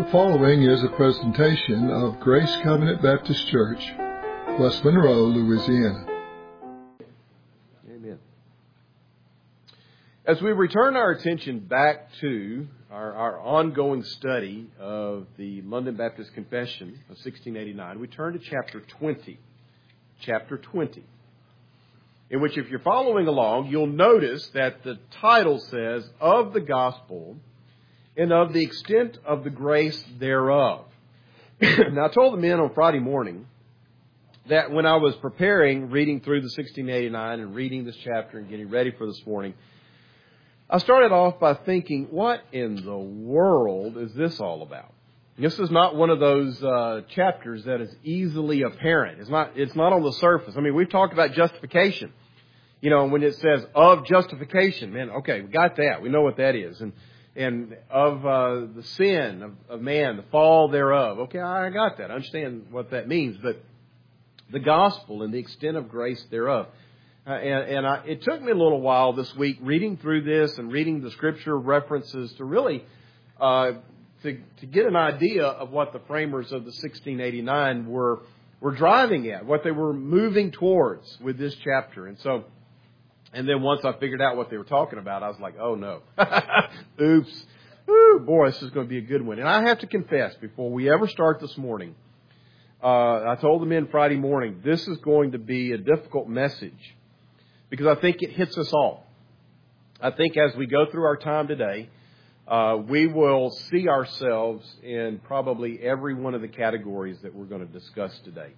The following is a presentation of Grace Covenant Baptist Church, West Monroe, Louisiana. Amen. As we return our attention back to our ongoing study of the London Baptist Confession of 1689, we turn to chapter 20. Chapter 20. In which, if you're following along, you'll notice that the title says, "Of the Gospel and of the extent of the grace thereof." Now, I told the men on Friday morning that when I was preparing, reading through the 1689 and reading this chapter and getting ready for this morning, I started off by thinking, what in the world is this all about? This is not one of those chapters that is easily apparent. It's not on the surface. I mean, we've talked about justification. You know, when it says of justification, man, okay, we got that. We know what that is. And of the sin of man, the fall thereof. Okay, I got that. I understand what that means. But the gospel and the extent of grace thereof. It took me a little while this week reading through this and reading the scripture references to really to get an idea of what the framers of the 1689 were driving at, what they were moving towards with this chapter. And then once I figured out what they were talking about, I was like, oh no. Oops. Ooh, boy, this is going to be a good one. And I have to confess, before we ever start this morning, I told the men Friday morning, this is going to be a difficult message because I think it hits us all. I think as we go through our time today, we will see ourselves in probably every one of the categories that we're going to discuss today.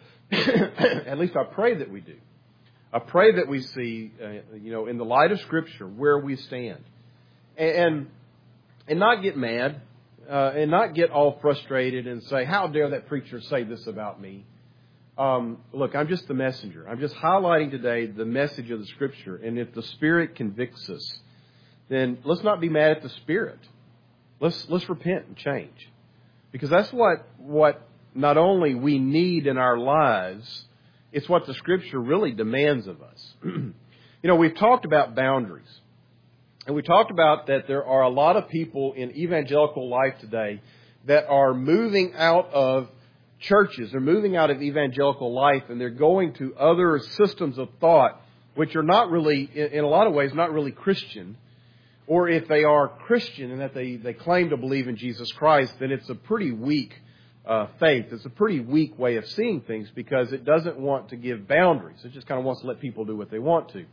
At least I pray that we do. I pray that we see, in the light of Scripture, where we stand. And not get mad, and not get all frustrated and say, how dare that preacher say this about me? Look, I'm just the messenger. I'm just highlighting today the message of the Scripture. And if the Spirit convicts us, then let's not be mad at the Spirit. Let's repent and change. Because that's what not only we need in our lives, it's what the Scripture really demands of us. We've talked about boundaries. And we talked about that there are a lot of people in evangelical life today that are moving out of churches. They're moving out of evangelical life and they're going to other systems of thought which are not really, in a lot of ways, not really Christian. Or if they are Christian and that they claim to believe in Jesus Christ, then it's a pretty weak faith. It's a pretty weak way of seeing things because it doesn't want to give boundaries. It just kind of wants to let people do what they want to.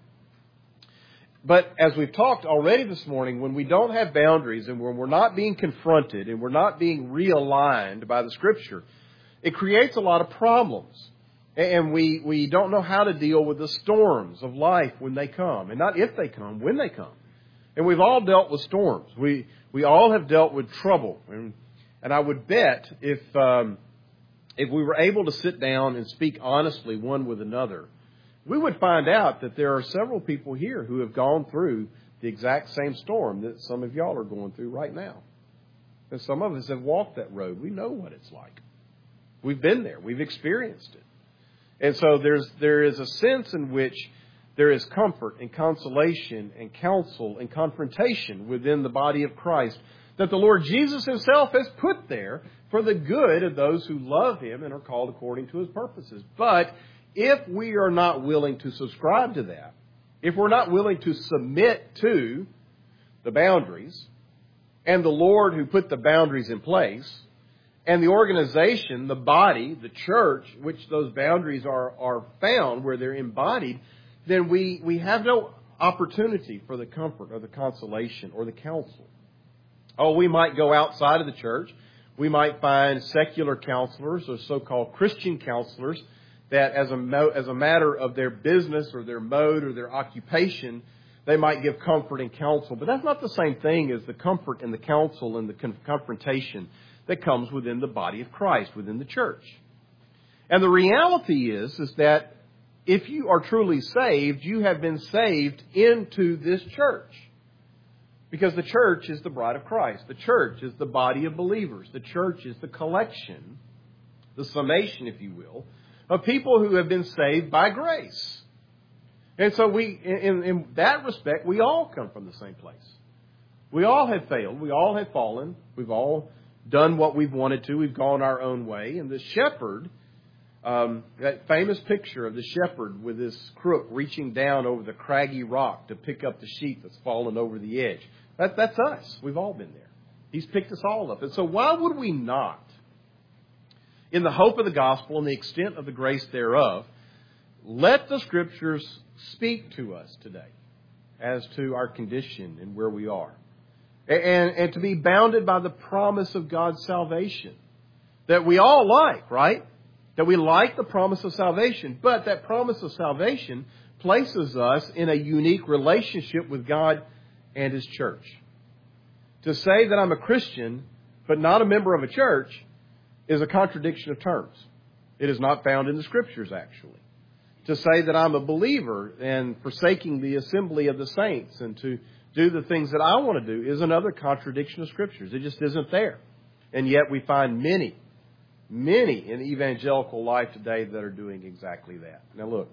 But as we've talked already this morning, when we don't have boundaries and when we're not being confronted and we're not being realigned by the Scripture, it creates a lot of problems. And we don't know how to deal with the storms of life when they come. And not if they come, when they come. And we've all dealt with storms. We all have dealt with trouble. And I would bet if we were able to sit down and speak honestly one with another, we would find out that there are several people here who have gone through the exact same storm that some of y'all are going through right now. And some of us have walked that road. We know what it's like. We've been there. We've experienced it. And so there is a sense in which there is comfort and consolation and counsel and confrontation within the body of Christ that the Lord Jesus Himself has put there for the good of those who love Him and are called according to His purposes. But if we are not willing to subscribe to that, if we're not willing to submit to the boundaries and the Lord who put the boundaries in place and the organization, the body, the church, which those boundaries are found, where they're embodied, then we have no opportunity for the comfort or the consolation or the counsel. Oh, we might go outside of the church. We might find secular counselors or so-called Christian counselors that as a matter of their business or their mode or their occupation, they might give comfort and counsel. But that's not the same thing as the comfort and the counsel and the confrontation that comes within the body of Christ, within the church. And the reality is that if you are truly saved, you have been saved into this church. Because the church is the bride of Christ. The church is the body of believers. The church is the collection, the summation, if you will, of people who have been saved by grace. And so in that respect, we all come from the same place. We all have failed. We all have fallen. We've all done what we've wanted to. We've gone our own way. And the shepherd, that famous picture of the shepherd with his crook reaching down over the craggy rock to pick up the sheep that's fallen over the edge. That's us. We've all been there. He's picked us all up. And so why would we not, in the hope of the gospel and the extent of the grace thereof, let the Scriptures speak to us today as to our condition and where we are? And to be bounded by the promise of God's salvation that we all like, right? That we like the promise of salvation. But that promise of salvation places us in a unique relationship with God and His church. To say that I'm a Christian but not a member of a church is a contradiction of terms. It is not found in the Scriptures, actually. To say that I'm a believer and forsaking the assembly of the saints and to do the things that I want to do is another contradiction of Scriptures. It just isn't there. And yet we find many in evangelical life today that are doing exactly that. Now look,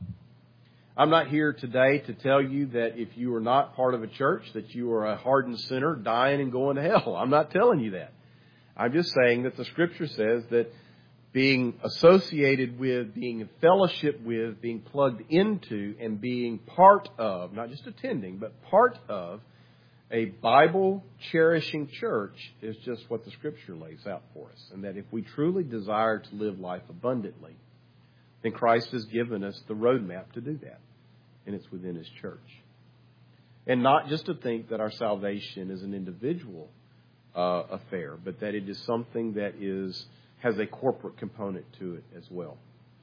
I'm not here today to tell you that if you are not part of a church that you are a hardened sinner dying and going to hell. I'm not telling you that. I'm just saying that the Scripture says that being associated with, being in fellowship with, being plugged into, and being part of, not just attending, but part of a Bible-cherishing church is just what the Scripture lays out for us. And that if we truly desire to live life abundantly, then Christ has given us the roadmap to do that. And it's within His church. And not just to think that our salvation is an individual affair, but that it is something that has a corporate component to it as well.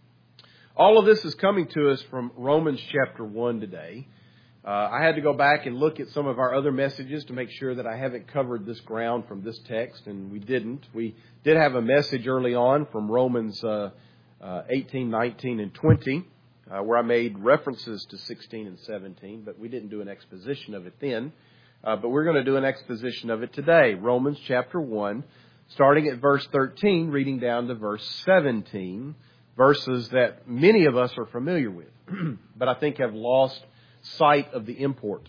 All of this is coming to us from Romans chapter 1 today. I had to go back and look at some of our other messages to make sure that I haven't covered this ground from this text, and we didn't. We did have a message early on from Romans 18, 19, and 20, where I made references to 16 and 17, but we didn't do an exposition of it then. But we're going to do an exposition of it today. Romans chapter 1, starting at verse 13, reading down to verse 17, verses that many of us are familiar with, but I think have lost sight of the import.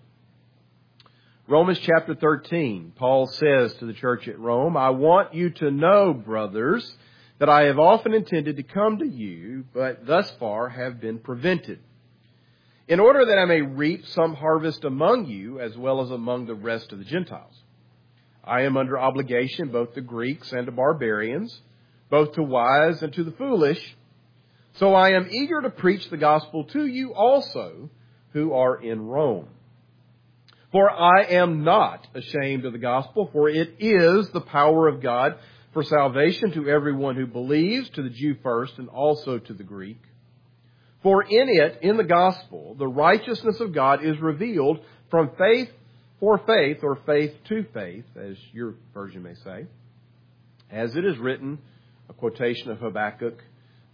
Romans chapter 13, Paul says to the church at Rome, I want you to know, brothers, that I have often intended to come to you, but thus far have been prevented, in order that I may reap some harvest among you as well as among the rest of the Gentiles. I am under obligation both to Greeks and to barbarians, both to wise and to the foolish. So I am eager to preach the gospel to you also who are in Rome. For I am not ashamed of the gospel, for it is the power of God for salvation to everyone who believes, to the Jew first and also to the Greek. For in it, in the gospel, the righteousness of God is revealed from faith for faith, or faith to faith, as your version may say. As it is written, a quotation of Habakkuk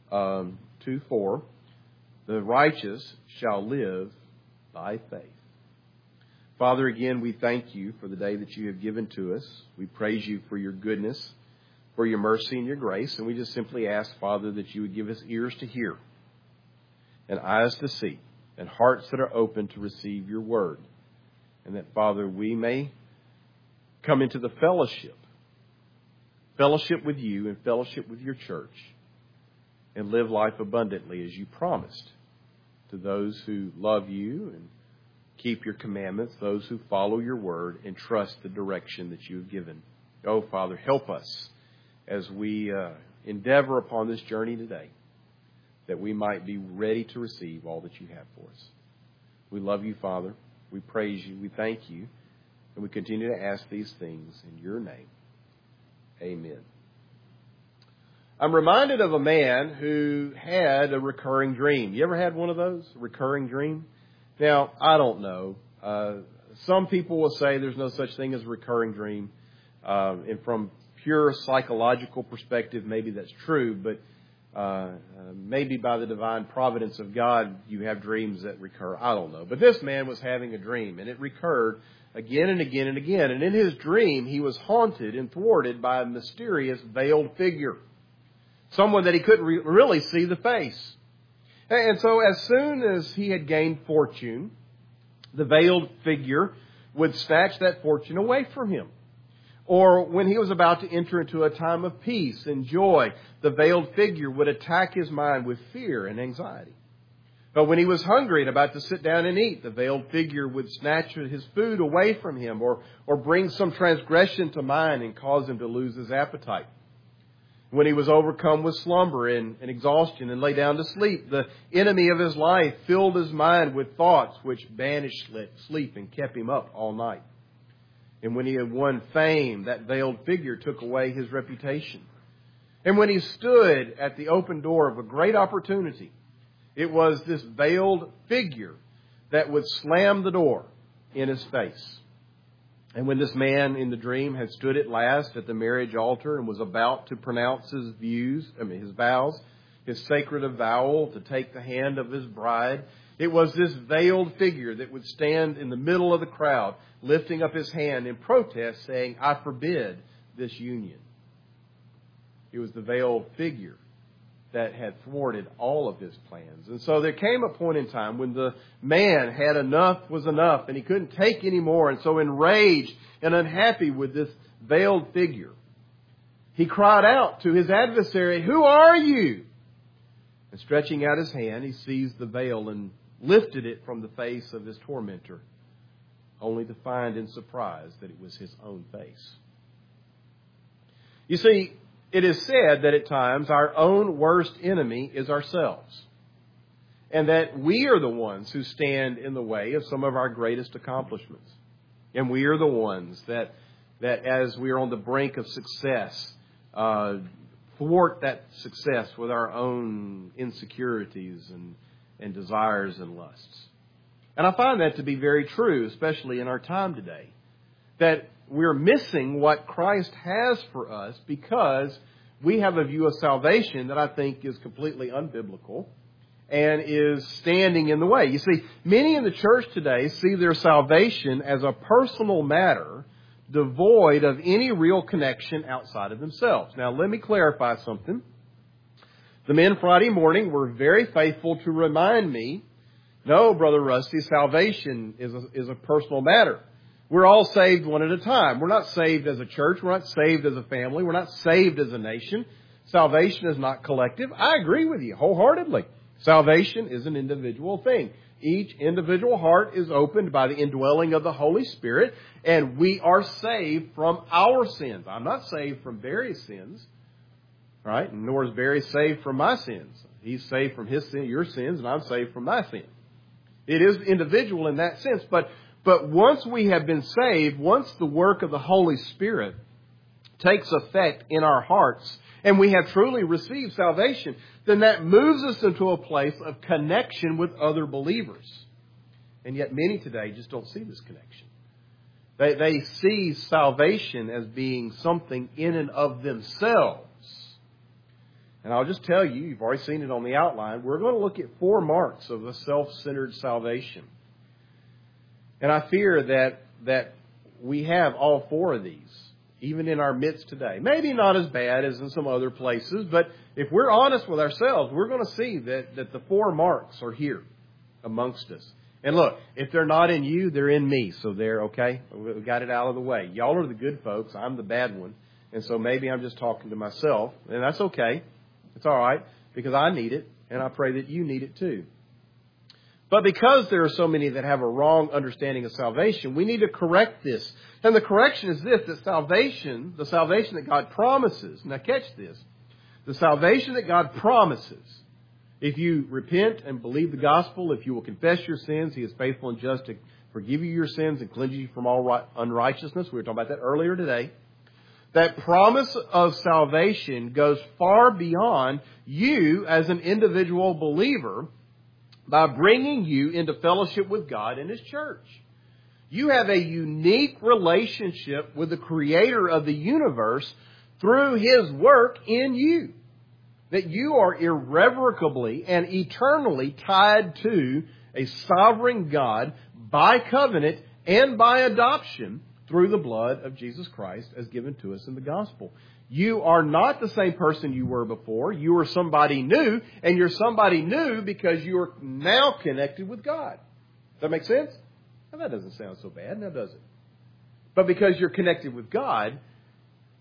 2:4, the righteous shall live by faith. Father, again, we thank you for the day that you have given to us. We praise you for your goodness, for your mercy and your grace. And we just simply ask, Father, that you would give us ears to hear and eyes to see and hearts that are open to receive your word. And that, Father, we may come into the fellowship with you and fellowship with your church and live life abundantly as you promised to those who love you and keep your commandments, those who follow your word and trust the direction that you have given. Oh, Father, help us as we endeavor upon this journey today, that we might be ready to receive all that you have for us. We love you, Father. We praise you. We thank you. And we continue to ask these things in your name. Amen. I'm reminded of a man who had a recurring dream. You ever had one of those? A recurring dream? Now, I don't know. Some people will say there's no such thing as a recurring dream. And from pure psychological perspective, maybe that's true. But maybe by the divine providence of God, you have dreams that recur. I don't know. But this man was having a dream, and it recurred again and again and again. And in his dream, he was haunted and thwarted by a mysterious veiled figure, someone that he couldn't really see the face. And so as soon as he had gained fortune, the veiled figure would snatch that fortune away from him. Or when he was about to enter into a time of peace and joy, the veiled figure would attack his mind with fear and anxiety. But when he was hungry and about to sit down and eat, the veiled figure would snatch his food away from him or bring some transgression to mind and cause him to lose his appetite. When he was overcome with slumber and exhaustion and lay down to sleep, the enemy of his life filled his mind with thoughts which banished sleep and kept him up all night. And when he had won fame, that veiled figure took away his reputation. And when he stood at the open door of a great opportunity, it was this veiled figure that would slam the door in his face. And when this man in the dream had stood at last at the marriage altar and was about to pronounce his vows, his sacred avowal to take the hand of his bride, it was this veiled figure that would stand in the middle of the crowd, lifting up his hand in protest, saying, "I forbid this union." It was the veiled figure that had thwarted all of his plans. And so there came a point in time when the man had enough was enough and he couldn't take any more. And so enraged and unhappy with this veiled figure, he cried out to his adversary, "Who are you?" And stretching out his hand, he seized the veil and lifted it from the face of his tormentor, only to find in surprise that it was his own face. You see, it is said that at times our own worst enemy is ourselves, and that we are the ones who stand in the way of some of our greatest accomplishments. And we are the ones that as we are on the brink of success, thwart that success with our own insecurities and desires and lusts. And I find that to be very true, especially in our time today, that we're missing what Christ has for us because we have a view of salvation that I think is completely unbiblical and is standing in the way. You see, many in the church today see their salvation as a personal matter devoid of any real connection outside of themselves. Now, let me clarify something. The men Friday morning were very faithful to remind me, no, Brother Rusty, salvation is a personal matter. We're all saved one at a time. We're not saved as a church. We're not saved as a family. We're not saved as a nation. Salvation is not collective. I agree with you wholeheartedly. Salvation is an individual thing. Each individual heart is opened by the indwelling of the Holy Spirit, and we are saved from our sins. I'm not saved from Barry's sins, right? Nor is Barry saved from my sins. He's saved from his sin, your sins, and I'm saved from my sins. It is individual in that sense, but once we have been saved, once the work of the Holy Spirit takes effect in our hearts, and we have truly received salvation, then that moves us into a place of connection with other believers. And yet many today just don't see this connection. They see salvation as being something in and of themselves. And I'll just tell you, you've already seen it on the outline, we're going to look at 4 marks of a self-centered salvation. And I fear that we have all 4 of these, even in our midst today. Maybe not as bad as in some other places, but if we're honest with ourselves, we're going to see that the 4 marks are here amongst us. And look, if they're not in you, they're in me. So they're okay. We got it out of the way. Y'all are the good folks. I'm the bad one. And so maybe I'm just talking to myself. And that's okay. It's all right, because I need it, and I pray that you need it too. But because there are so many that have a wrong understanding of salvation, we need to correct this. And the correction is this, that salvation, the salvation that God promises, now catch this, the salvation that God promises, if you repent and believe the gospel, if you will confess your sins, He is faithful and just to forgive you your sins and cleanse you from all unrighteousness. We were talking about that earlier today. That promise of salvation goes far beyond you as an individual believer by bringing you into fellowship with God and His church. You have a unique relationship with the Creator of the universe through His work in you. That you are irrevocably and eternally tied to a sovereign God by covenant and by adoption through the blood of Jesus Christ as given to us in the gospel. You are not the same person you were before. You are somebody new, and you're somebody new because you are now connected with God. Does that make sense? Now, that doesn't sound so bad, now does it? But because you're connected with God,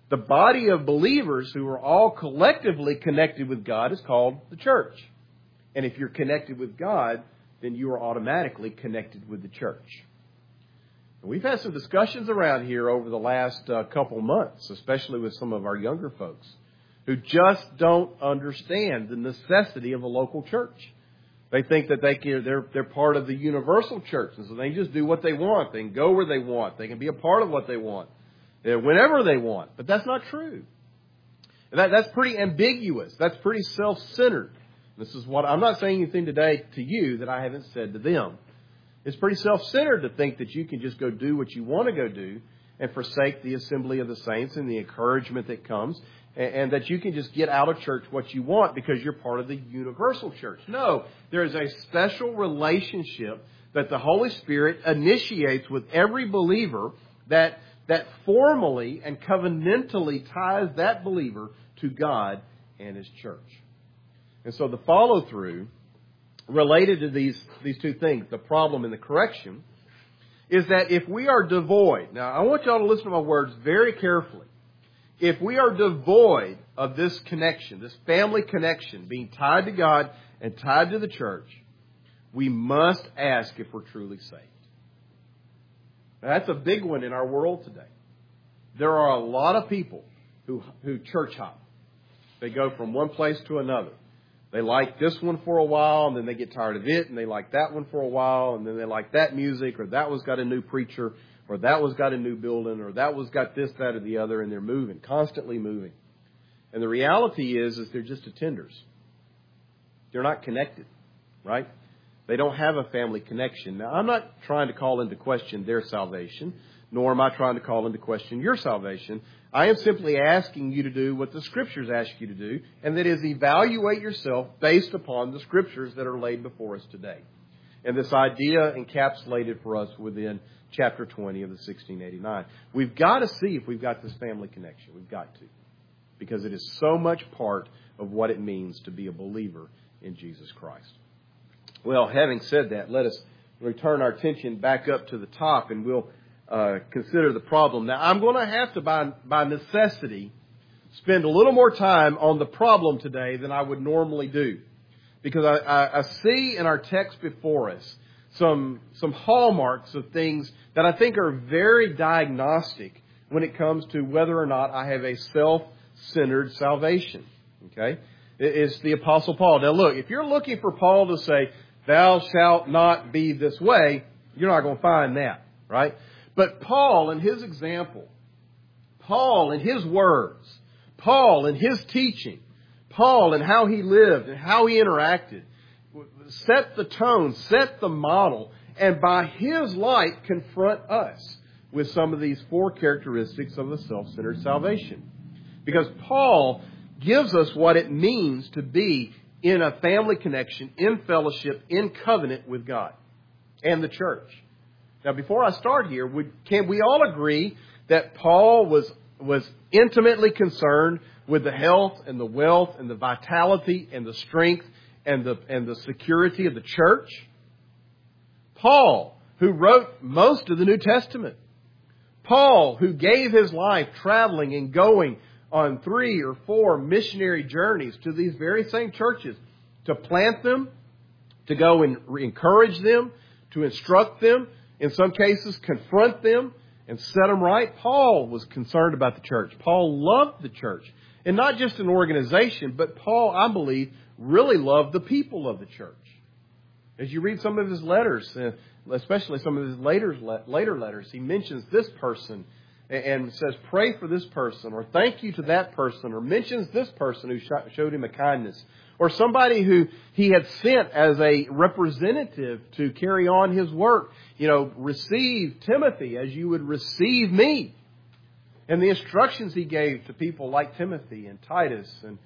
The body of believers who are all collectively connected with God is called the church. And if you're connected with God, then you are automatically connected with the church. And we've had some discussions around here over the last couple months, especially with some of our younger folks, who just don't understand the necessity of a local church. They think that they're part of the universal church, and so they just do what they want. They can go where they want. They can be a part of what they want, whenever they want. But that's not true. That's pretty ambiguous. That's pretty self-centered. This is what I'm not saying anything today to you that I haven't said to them. It's pretty self-centered to think that you can just go do what you want to go do and forsake the assembly of the saints and the encouragement that comes, and that you can just get out of church what you want because you're part of the universal church. No, there is a special relationship that the Holy Spirit initiates with every believer that formally and covenantally ties that believer to God and His church. And so the follow-through related to these two things, the problem and the correction, is that if we are devoid, now I want you all to listen to my words very carefully. If we are devoid of this connection, this family connection, being tied to God and tied to the church, we must ask if we're truly saved. Now, that's a big one in our world today. There are a lot of people who church hop. They go from one place to another. They like this one for a while, and then they get tired of it, and they like that one for a while, and then they like that music, or that one's got a new preacher, or that one's got a new building, or that one's got this, that, or the other, and they're moving, constantly moving. And the reality is they're just attenders. They're not connected, right? They don't have a family connection. Now, I'm not trying to call into question their salvation, nor am I trying to call into question your salvation. I am simply asking you to do what the Scriptures ask you to do, and that is evaluate yourself based upon the Scriptures that are laid before us today. And this idea encapsulated for us within chapter 20 of the 1689. We've got to see if we've got this family connection. We've got to. Because it is so much part of what it means to be a believer in Jesus Christ. Well, having said that, let us return our attention back up to the top, and we'll consider the problem. Now, I'm going to have to, by necessity, spend a little more time on the problem today than I would normally do. Because I see in our text before us some hallmarks of things that I think are very diagnostic when it comes to whether or not I have a self-centered salvation. Okay? It's the Apostle Paul. Now look, if you're looking for Paul to say, thou shalt not be this way, you're not going to find that, right? But Paul in his example, Paul in his words, Paul in his teaching, Paul in how he lived and how he interacted, set the tone, set the model, and by his light confront us with some of these four characteristics of the self-centered salvation. Because Paul gives us what it means to be in a family connection, in fellowship, in covenant with God and the church. Now, before I start here, can we all agree that Paul was intimately concerned with the health and the wealth and the vitality and the strength and the security of the church? Paul, who wrote most of the New Testament. Paul, who gave his life traveling and going on 3 or 4 missionary journeys to these very same churches to plant them, to go and encourage them, to instruct them, in some cases confront them and set them right. Paul was concerned about the church. Paul loved the church. And not just an organization, but Paul, I believe, really loved the people of the church. As you read some of his letters, especially some of his later letters, he mentions this person and says, pray for this person, or thank you to that person, or mentions this person who showed him a kindness, or somebody who he had sent as a representative to carry on his work. You know, receive Timothy as you would receive me. And the instructions he gave to people like Timothy and Titus and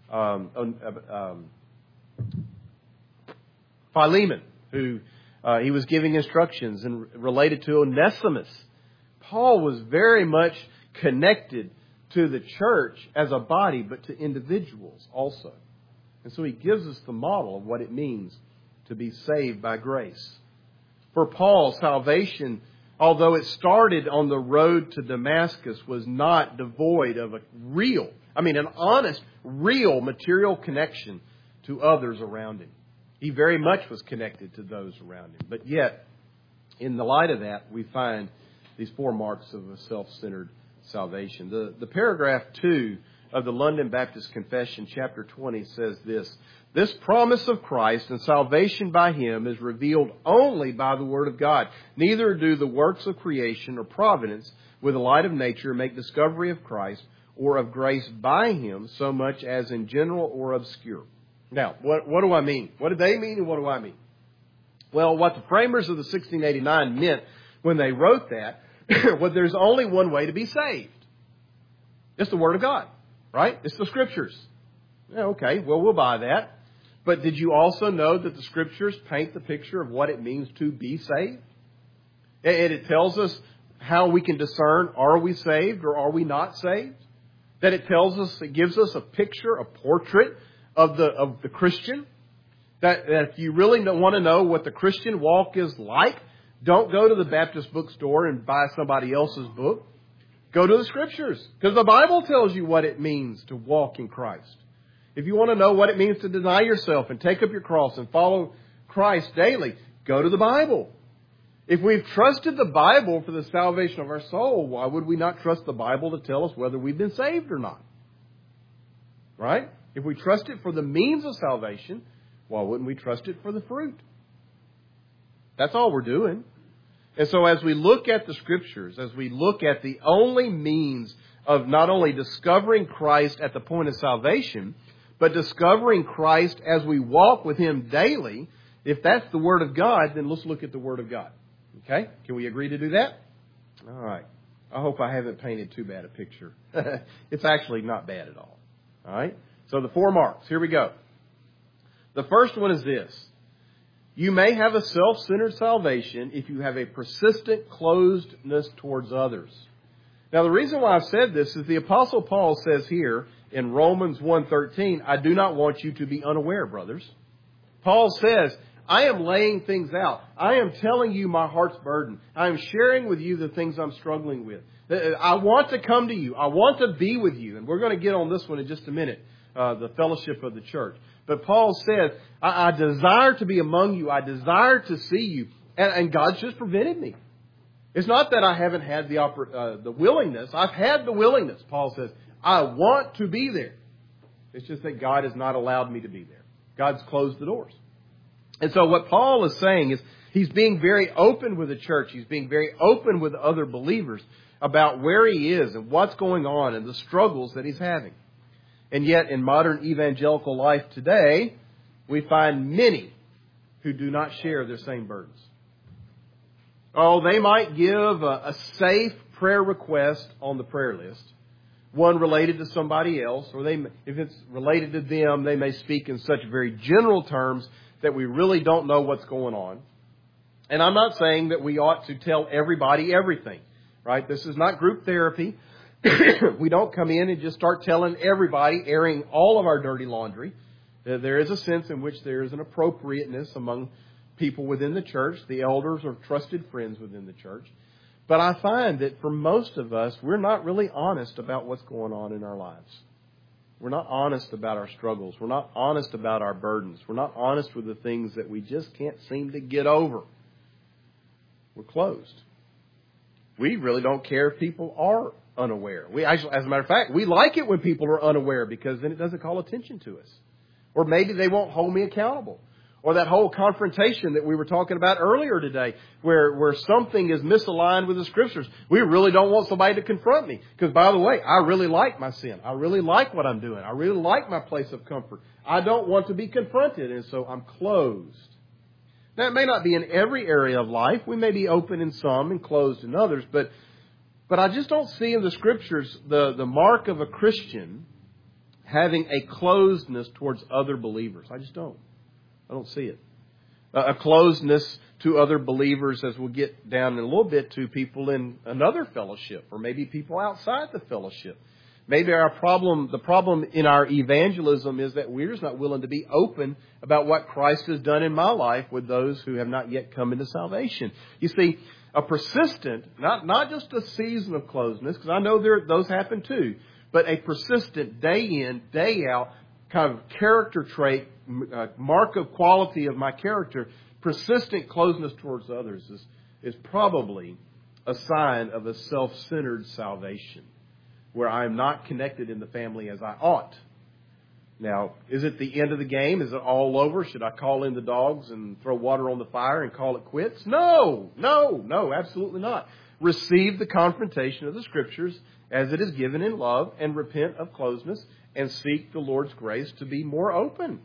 Philemon, who he was giving instructions, and related to Onesimus. Paul was very much connected to the church as a body, but to individuals also. And so he gives us the model of what it means to be saved by grace. For Paul, salvation although it started on the road to Damascus, was not devoid of an honest, real material connection to others around him. He very much was connected to those around him. But yet, in the light of that, we find these 4 marks of a self-centered salvation. The paragraph 2 of the London Baptist Confession, chapter 20, says this: "This promise of Christ and salvation by Him is revealed only by the Word of God. Neither do the works of creation or providence with the light of nature make discovery of Christ or of grace by Him so much as in general or obscure." Now, what do I mean? What do they mean and what do I mean? Well, what the framers of the 1689 meant when they wrote that was there's only one way to be saved. It's the Word of God, right? It's the Scriptures. Yeah, okay, well, we'll buy that. But did you also know that the Scriptures paint the picture of what it means to be saved? And it tells us how we can discern, are we saved or are we not saved? That it gives us a picture, a portrait of the Christian. That if you really want to know what the Christian walk is like, don't go to the Baptist bookstore and buy somebody else's book. Go to the Scriptures, because the Bible tells you what it means to walk in Christ. If you want to know what it means to deny yourself and take up your cross and follow Christ daily, go to the Bible. If we've trusted the Bible for the salvation of our soul, why would we not trust the Bible to tell us whether we've been saved or not? Right? If we trust it for the means of salvation, why wouldn't we trust it for the fruit? That's all we're doing. And so as we look at the Scriptures, as we look at the only means of not only discovering Christ at the point of salvation, but discovering Christ as we walk with Him daily, if that's the Word of God, then let's look at the Word of God. Okay? Can we agree to do that? All right. I hope I haven't painted too bad a picture. It's actually not bad at all. All right? So the 4 marks. Here we go. The first one is this: you may have a self-centered salvation if you have a persistent closedness towards others. Now, the reason why I've said this is the Apostle Paul says here in Romans 1:13, "I do not want you to be unaware, brothers." Paul says, I am laying things out. I am telling you my heart's burden. I am sharing with you the things I'm struggling with. I want to come to you. I want to be with you. And we're going to get on this one in just a minute, the fellowship of the church. But Paul says, I desire to be among you. I desire to see you. And God's just prevented me. It's not that I haven't had the willingness. I've had the willingness. Paul says, I want to be there. It's just that God has not allowed me to be there. God's closed the doors. And so what Paul is saying is he's being very open with the church. He's being very open with other believers about where he is and what's going on and the struggles that he's having. And yet in modern evangelical life today, we find many who do not share their same burdens. Oh, they might give a safe prayer request on the prayer list, one related to somebody else, or if it's related to them, they may speak in such very general terms that we really don't know what's going on. And I'm not saying that we ought to tell everybody everything, right? This is not group therapy. We don't come in and just start telling everybody, airing all of our dirty laundry. There is a sense in which there is an appropriateness among people within the church, the elders or trusted friends within the church. But I find that for most of us, we're not really honest about what's going on in our lives. We're not honest about our struggles. We're not honest about our burdens. We're not honest with the things that we just can't seem to get over. We're closed. We really don't care if people are unaware. We actually, as a matter of fact, we like it when people are unaware because then it doesn't call attention to us. Or maybe they won't hold me accountable. Or that whole confrontation that we were talking about earlier today, where something is misaligned with the Scriptures. We really don't want somebody to confront me. Because, by the way, I really like my sin. I really like what I'm doing. I really like my place of comfort. I don't want to be confronted, and so I'm closed. Now, it may not be in every area of life. We may be open in some and closed in others. But I just don't see in the Scriptures the mark of a Christian having a closedness towards other believers. I just don't. I don't see it. A closeness to other believers, as we'll get down in a little bit, to people in another fellowship, or maybe people outside the fellowship. Maybe the problem in our evangelism is that we're just not willing to be open about what Christ has done in my life with those who have not yet come into salvation. You see, A persistent, not just a season of closeness, because I know those happen too, but a persistent day in, day out kind of character trait, mark of quality of my character, persistent closeness towards others is probably a sign of a self-centered salvation, where I am not connected in the family as I ought. Now, is it the end of the game? Is it all over? Should I call in the dogs and throw water on the fire and call it quits? No, absolutely not. Receive the confrontation of the Scriptures as it is given in love and repent of closeness and seek the Lord's grace to be more open.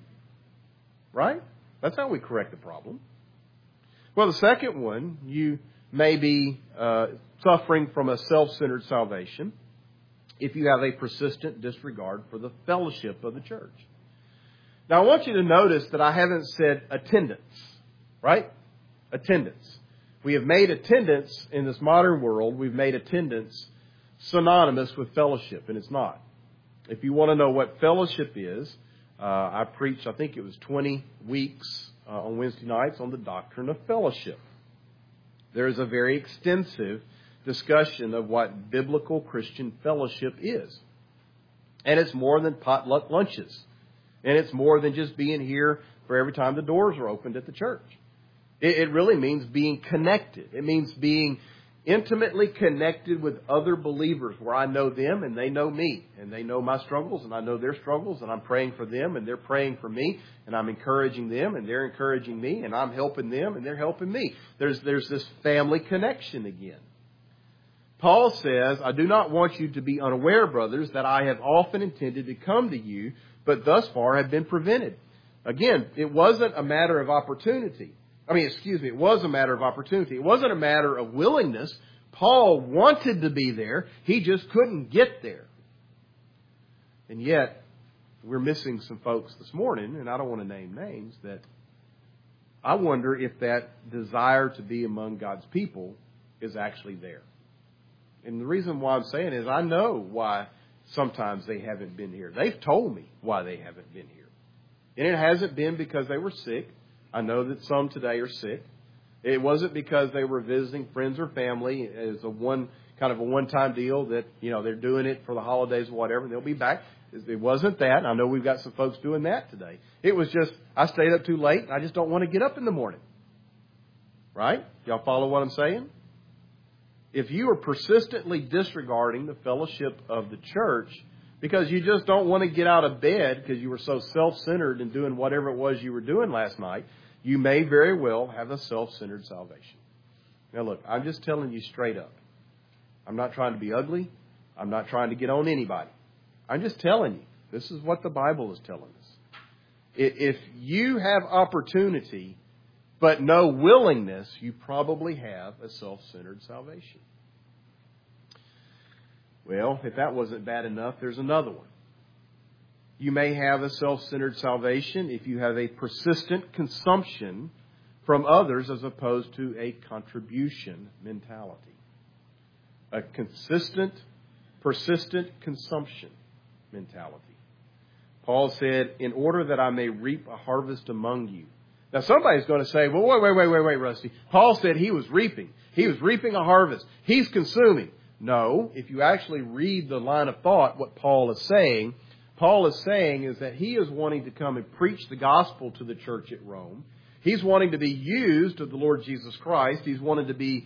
Right? That's how we correct the problem. Well, the second one, you may be suffering from a self-centered salvation if you have a persistent disregard for the fellowship of the church. Now, I want you to notice that I haven't said attendance, right? Attendance. We have made attendance in this modern world, we've made attendance synonymous with fellowship, and it's not. If you want to know what fellowship is, I preached, I think it was 20 weeks on Wednesday nights on the doctrine of fellowship. There is a very extensive discussion of what biblical Christian fellowship is. And it's more than potluck lunches. And it's more than just being here for every time the doors are opened at the church. It really means being connected. It means being intimately connected with other believers where I know them and they know me. And they know my struggles and I know their struggles. And I'm praying for them and they're praying for me. And I'm encouraging them and they're encouraging me. And I'm helping them and they're helping me. There's this family connection again. Paul says, I do not want you to be unaware, brothers, that I have often intended to come to you, but thus far have been prevented. Again, it wasn't a matter of opportunity. It was a matter of opportunity. It wasn't a matter of willingness. Paul wanted to be there. He just couldn't get there. And yet, we're missing some folks this morning, and I don't want to name names, that I wonder if that desire to be among God's people is actually there. And the reason why I'm saying is I know why sometimes they haven't been here. They've told me why they haven't been here. And it hasn't been because they were sick. I know that some today are sick. It wasn't because they were visiting friends or family as a one-time deal that, they're doing it for the holidays or whatever, and they'll be back. It wasn't that. I know we've got some folks doing that today. It was just, I stayed up too late and I just don't want to get up in the morning. Right? Y'all follow what I'm saying? If you are persistently disregarding the fellowship of the church because you just don't want to get out of bed because you were so self-centered in doing whatever it was you were doing last night, you may very well have a self-centered salvation. Now look, I'm just telling you straight up. I'm not trying to be ugly. I'm not trying to get on anybody. I'm just telling you. This is what the Bible is telling us. If you have opportunity but no willingness, you probably have a self-centered salvation. Well, if that wasn't bad enough, there's another one. You may have a self-centered salvation if you have a persistent consumption from others as opposed to a contribution mentality. A persistent consumption mentality. Paul said, in order that I may reap a harvest among you. Now somebody's going to say, well, wait, Rusty. Paul said he was reaping. He was reaping a harvest. He's consuming. No, if you actually read the line of thought, what Paul is saying is that he is wanting to come and preach the gospel to the church at Rome. He's wanting to be used of the Lord Jesus Christ. He's wanting to be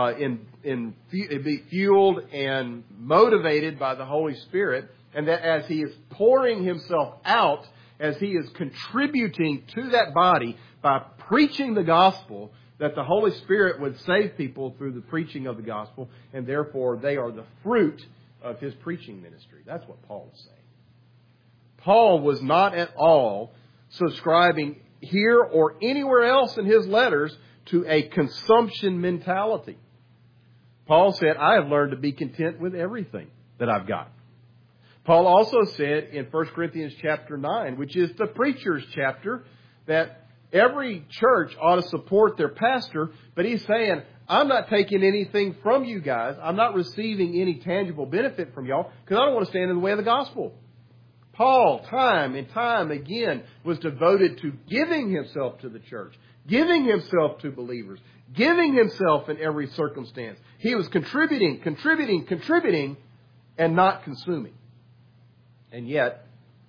be fueled and motivated by the Holy Spirit. And that as he is pouring himself out, as he is contributing to that body by preaching the gospel, that the Holy Spirit would save people through the preaching of the gospel, and therefore they are the fruit of his preaching ministry. That's what Paul is saying. Paul was not at all subscribing here or anywhere else in his letters to a consumption mentality. Paul said, I have learned to be content with everything that I've got. Paul also said in 1 Corinthians chapter 9, which is the preacher's chapter, that every church ought to support their pastor, but he's saying, I'm not taking anything from you guys. I'm not receiving any tangible benefit from y'all because I don't want to stand in the way of the gospel. Paul, time and time again, was devoted to giving himself to the church, giving himself to believers, giving himself in every circumstance. He was contributing, and not consuming. And yet,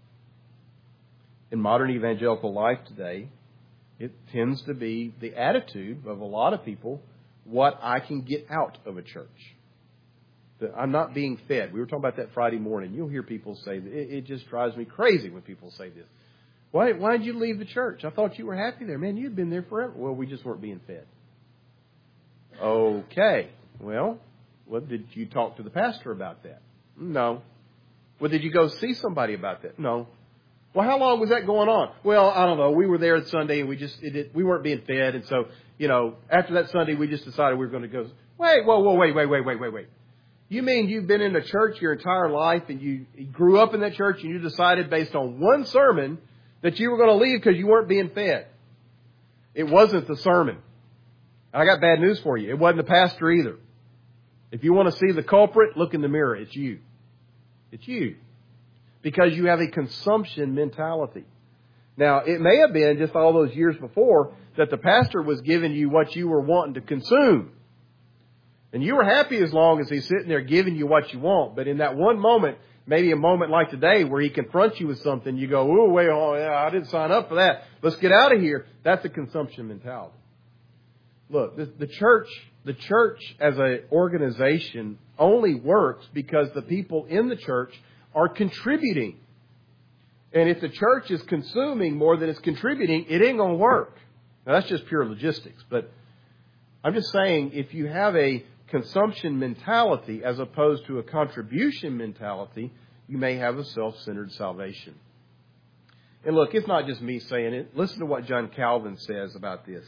in modern evangelical life today, it tends to be the attitude of a lot of people, what I can get out of a church. I'm not being fed. We were talking about that Friday morning. You'll hear people say that. It just drives me crazy when people say this. Why did you leave the church? I thought you were happy there. Man, you'd been there forever. Well, we just weren't being fed. Okay. Well, did you talk to the pastor about that? No. Well, did you go see somebody about that? No. Well, how long was that going on? Well, I don't know. We were there on Sunday and we weren't being fed. And so, after that Sunday, we just decided we were going to go. Wait. You mean you've been in a church your entire life and you grew up in that church and you decided based on one sermon that you were going to leave because you weren't being fed? It wasn't the sermon. I got bad news for you. It wasn't the pastor either. If you want to see the culprit, look in the mirror. It's you. It's you. Because you have a consumption mentality. Now, it may have been just all those years before that the pastor was giving you what you were wanting to consume. And you were happy as long as he's sitting there giving you what you want. But in that one moment, maybe a moment like today where he confronts you with something, you go, oh, wait, I didn't sign up for that. Let's get out of here. That's a consumption mentality. Look, the church as an organization only works because the people in the church are contributing. And if the church is consuming more than it's contributing, it ain't going to work. Now, that's just pure logistics. But I'm just saying, if you have a consumption mentality as opposed to a contribution mentality, you may have a self-centered salvation. And look, it's not just me saying it. Listen to what John Calvin says about this.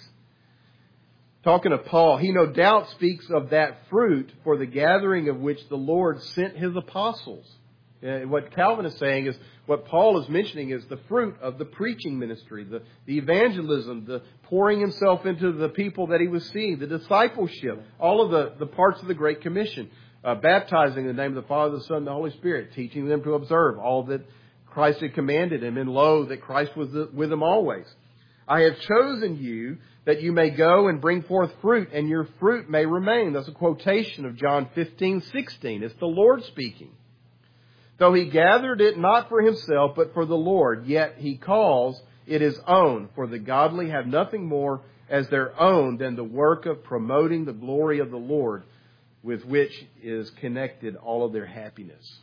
Talking of Paul, he no doubt speaks of that fruit for the gathering of which the Lord sent his apostles. What Calvin is saying is, what Paul is mentioning is the fruit of the preaching ministry, the evangelism, the pouring himself into the people that he was seeing, the discipleship, all of the parts of the Great Commission, baptizing in the name of the Father, the Son, and the Holy Spirit, teaching them to observe all that Christ had commanded him, and lo, that Christ was with them always. I have chosen you that you may go and bring forth fruit, and your fruit may remain. That's a quotation of John 15:16. It's the Lord speaking. Though he gathered it not for himself, but for the Lord, yet he calls it his own. For the godly have nothing more as their own than the work of promoting the glory of the Lord, with which is connected all of their happiness.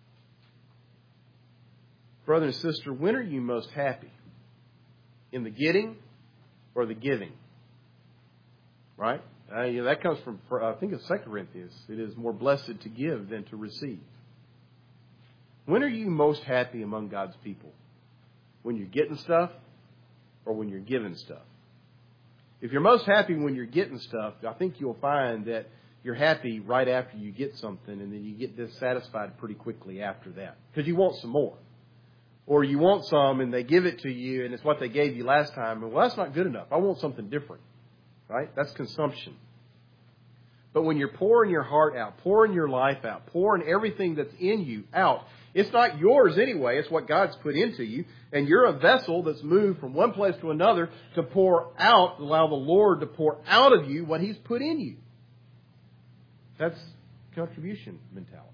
Brother and sister, when are you most happy? In the getting or the giving? Right? That comes from, I think it's 2 Corinthians. It is more blessed to give than to receive. When are you most happy among God's people? When you're getting stuff or when you're giving stuff? If you're most happy when you're getting stuff, I think you'll find that you're happy right after you get something, and then you get dissatisfied pretty quickly after that because you want some more. Or you want some and they give it to you and it's what they gave you last time. And well, that's not good enough. I want something different. Right? That's consumption. But when you're pouring your heart out, pouring your life out, pouring everything that's in you out, it's not yours anyway. It's what God's put into you. And you're a vessel that's moved from one place to another to pour out, allow the Lord to pour out of you what He's put in you. That's contribution mentality.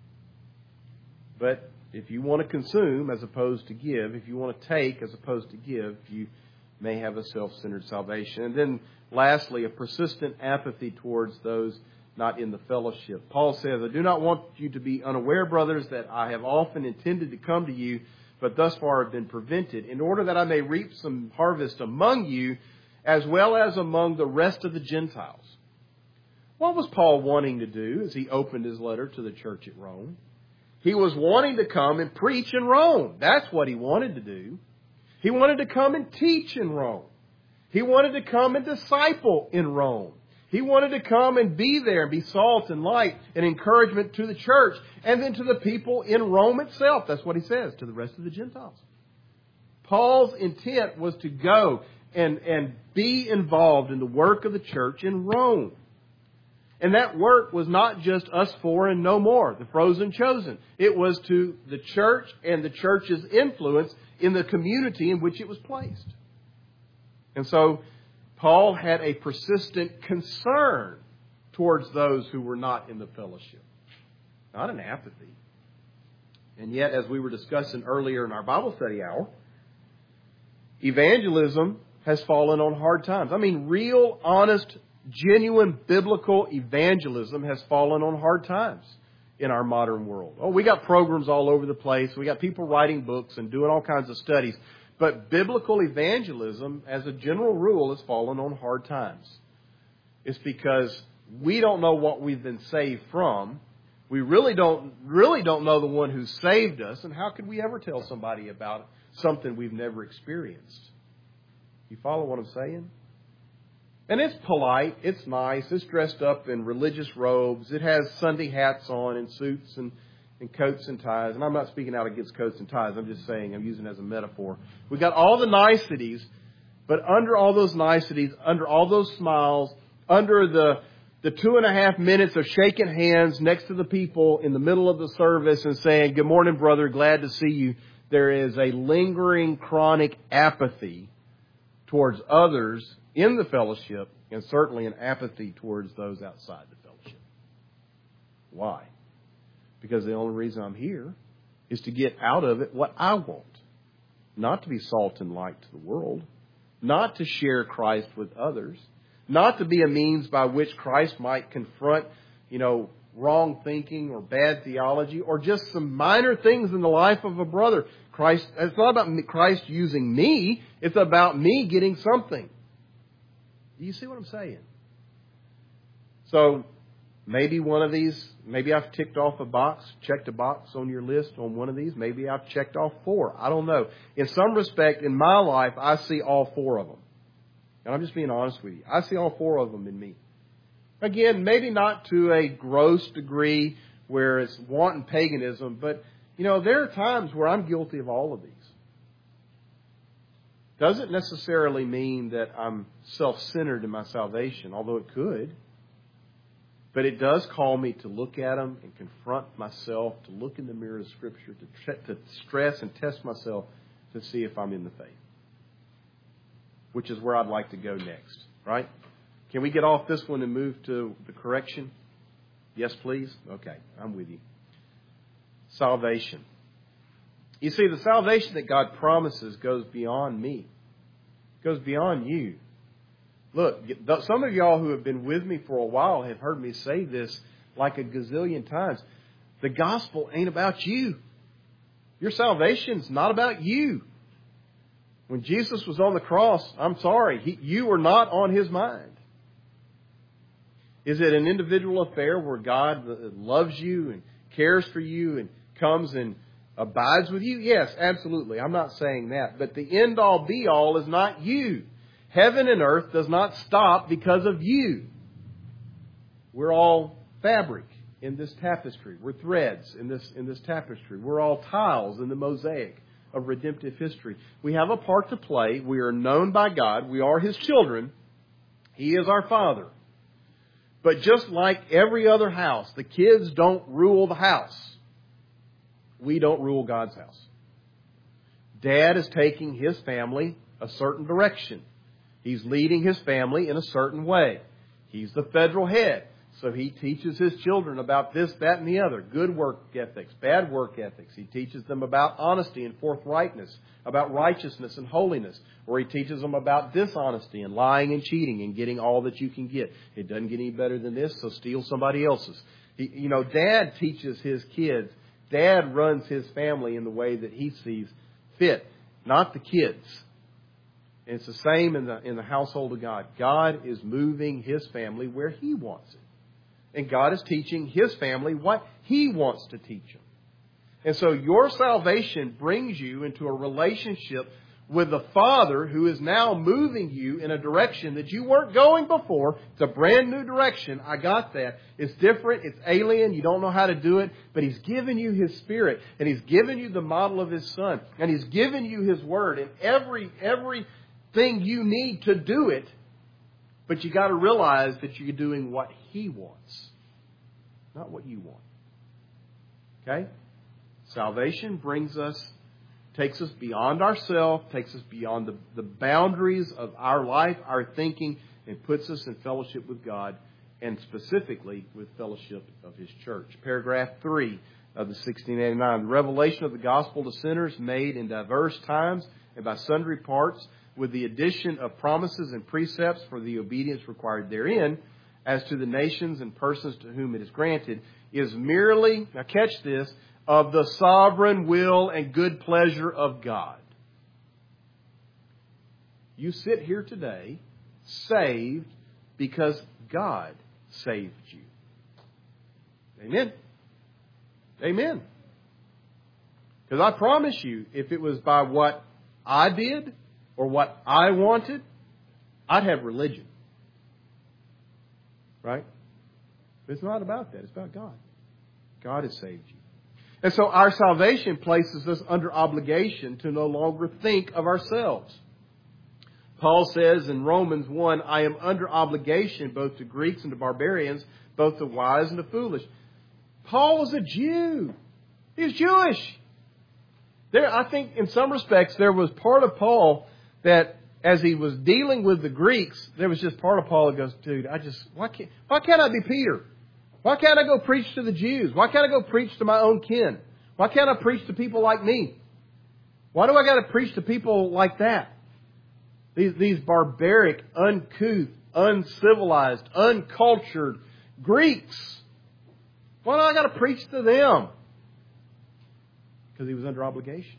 But if you want to consume as opposed to give, if you want to take as opposed to give, you may have a self-centered salvation. And then lastly, a persistent apathy towards those not in the fellowship. Paul says, I do not want you to be unaware, brothers, that I have often intended to come to you, but thus far have been prevented, in order that I may reap some harvest among you, as well as among the rest of the Gentiles. What was Paul wanting to do as he opened his letter to the church at Rome? He was wanting to come and preach in Rome. That's what he wanted to do. He wanted to come and teach in Rome. He wanted to come and disciple in Rome. He wanted to come and be there and be salt and light and encouragement to the church and then to the people in Rome itself. That's what he says, to the rest of the Gentiles. Paul's intent was to go and be involved in the work of the church in Rome. And that work was not just us four and no more, the frozen chosen. It was to the church and the church's influence in the community in which it was placed. And so Paul had a persistent concern towards those who were not in the fellowship, not an apathy. And yet, as we were discussing earlier in our Bible study hour, evangelism has fallen on hard times. I mean, real, honest, genuine, biblical evangelism has fallen on hard times in our modern world. Oh, we got programs all over the place. We got people writing books and doing all kinds of studies. But biblical evangelism, as a general rule, has fallen on hard times. It's because we don't know what we've been saved from. We really don't know the one who saved us. And how could we ever tell somebody about something we've never experienced? You follow what I'm saying? And it's polite, it's nice, it's dressed up in religious robes, it has Sunday hats on and suits and coats and ties. And I'm not speaking out against coats and ties, I'm just saying, I'm using it as a metaphor. We've got all the niceties, but under all those niceties, under all those smiles, under the 2.5 minutes of shaking hands next to the people in the middle of the service and saying, "Good morning, brother, glad to see you," there is a lingering chronic apathy towards others in the fellowship, and certainly an apathy towards those outside the fellowship. Why? Because the only reason I'm here is to get out of it what I want. Not to be salt and light to the world. Not to share Christ with others. Not to be a means by which Christ might confront, wrong thinking or bad theology or just some minor things in the life of a brother. It's not about Christ using me. It's about me getting something. Do you see what I'm saying? So maybe one of these, maybe I've checked a box on your list on one of these. Maybe I've checked off 4. I don't know. In some respect, in my life, I see all 4 of them. And I'm just being honest with you. I see all 4 of them in me. Again, maybe not to a gross degree where it's wanton paganism, but, there are times where I'm guilty of all of these. Doesn't necessarily mean that I'm self-centered in my salvation, although it could. But it does call me to look at them and confront myself, to look in the mirror of Scripture, to stress and test myself to see if I'm in the faith. Which is where I'd like to go next, right? Can we get off this one and move to the correction? Yes, please? Okay, I'm with you. Salvation. You see, the salvation that God promises goes beyond me. It goes beyond you. Look, some of y'all who have been with me for a while have heard me say this like a gazillion times. The gospel ain't about you. Your salvation's not about you. When Jesus was on the cross, I'm sorry, you were not on His mind. Is it an individual affair where God loves you and cares for you and comes and abides with you? Yes, absolutely. I'm not saying that. But the end-all, be-all is not you. Heaven and earth does not stop because of you. We're all fabric in this tapestry. We're threads in this tapestry. We're all tiles in the mosaic of redemptive history. We have a part to play. We are known by God. We are His children. He is our Father. But just like every other house, the kids don't rule the house. We don't rule God's house. Dad is taking his family a certain direction. He's leading his family in a certain way. He's the federal head. So he teaches his children about this, that, and the other. Good work ethics, bad work ethics. He teaches them about honesty and forthrightness, about righteousness and holiness. Or he teaches them about dishonesty and lying and cheating and getting all that you can get. It doesn't get any better than this, so steal somebody else's. Dad teaches his kids. Dad runs his family in the way that he sees fit, not the kids. And it's the same in the household of God. God is moving His family where He wants it. And God is teaching His family what He wants to teach them. And so your salvation brings you into a relationship with the Father who is now moving you in a direction that you weren't going before. It's a brand new direction. I got that. It's different. It's alien. You don't know how to do it. But He's given you His Spirit. And He's given you the model of His Son. And He's given you His Word. And everything you need to do it. But you got to realize that you're doing what He wants, not what you want. Okay? Salvation brings us takes us beyond ourselves, takes us beyond the boundaries of our life, our thinking, and puts us in fellowship with God, and specifically with fellowship of His church. Paragraph 3 of the 1689. The revelation of the gospel to sinners made in diverse times and by sundry parts, with the addition of promises and precepts for the obedience required therein, as to the nations and persons to whom it is granted, is merely, now catch this, of the sovereign will and good pleasure of God. You sit here today saved because God saved you. Amen. Amen. Because I promise you, if it was by what I did or what I wanted, I'd have religion. Right? But it's not about that. It's about God. God has saved you. And so our salvation places us under obligation to no longer think of ourselves. Paul says in Romans 1, I am under obligation both to Greeks and to barbarians, both the wise and the foolish. Paul was a Jew. He was Jewish. I think in some respects there was part of Paul that as he was dealing with the Greeks, there was just part of Paul that goes, dude, why can't I be Peter? Why can't I go preach to the Jews? Why can't I go preach to my own kin? Why can't I preach to people like me? Why do I got to preach to people like that? These barbaric, uncouth, uncivilized, uncultured Greeks. Why do I got to preach to them? Because he was under obligation.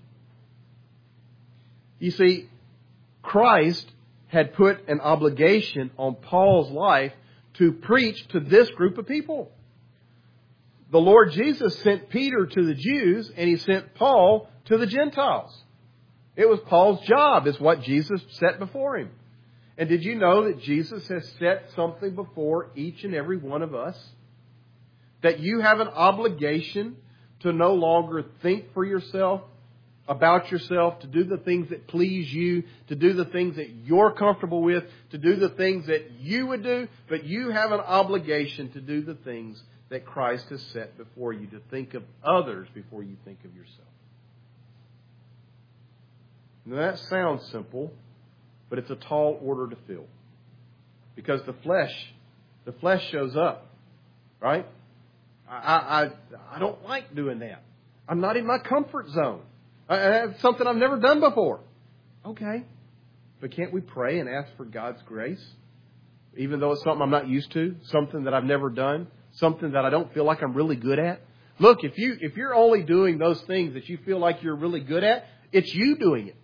You see, Christ had put an obligation on Paul's life to preach to this group of people. The Lord Jesus sent Peter to the Jews and He sent Paul to the Gentiles. It was Paul's job, is what Jesus set before him. And did you know that Jesus has set something before each and every one of us? That you have an obligation to no longer think for yourself, about yourself, to do the things that please you, to do the things that you're comfortable with, to do the things that you would do, but you have an obligation to do the things that Christ has set before you, to think of others before you think of yourself. Now that sounds simple, but it's a tall order to fill. Because the flesh shows up, right? I don't like doing that. I'm not in my comfort zone. It's something I've never done before. Okay. But can't we pray and ask for God's grace? Even though it's something I'm not used to, something that I've never done, something that I don't feel like I'm really good at. Look, if you're only doing those things that you feel like you're really good at, it's you doing it.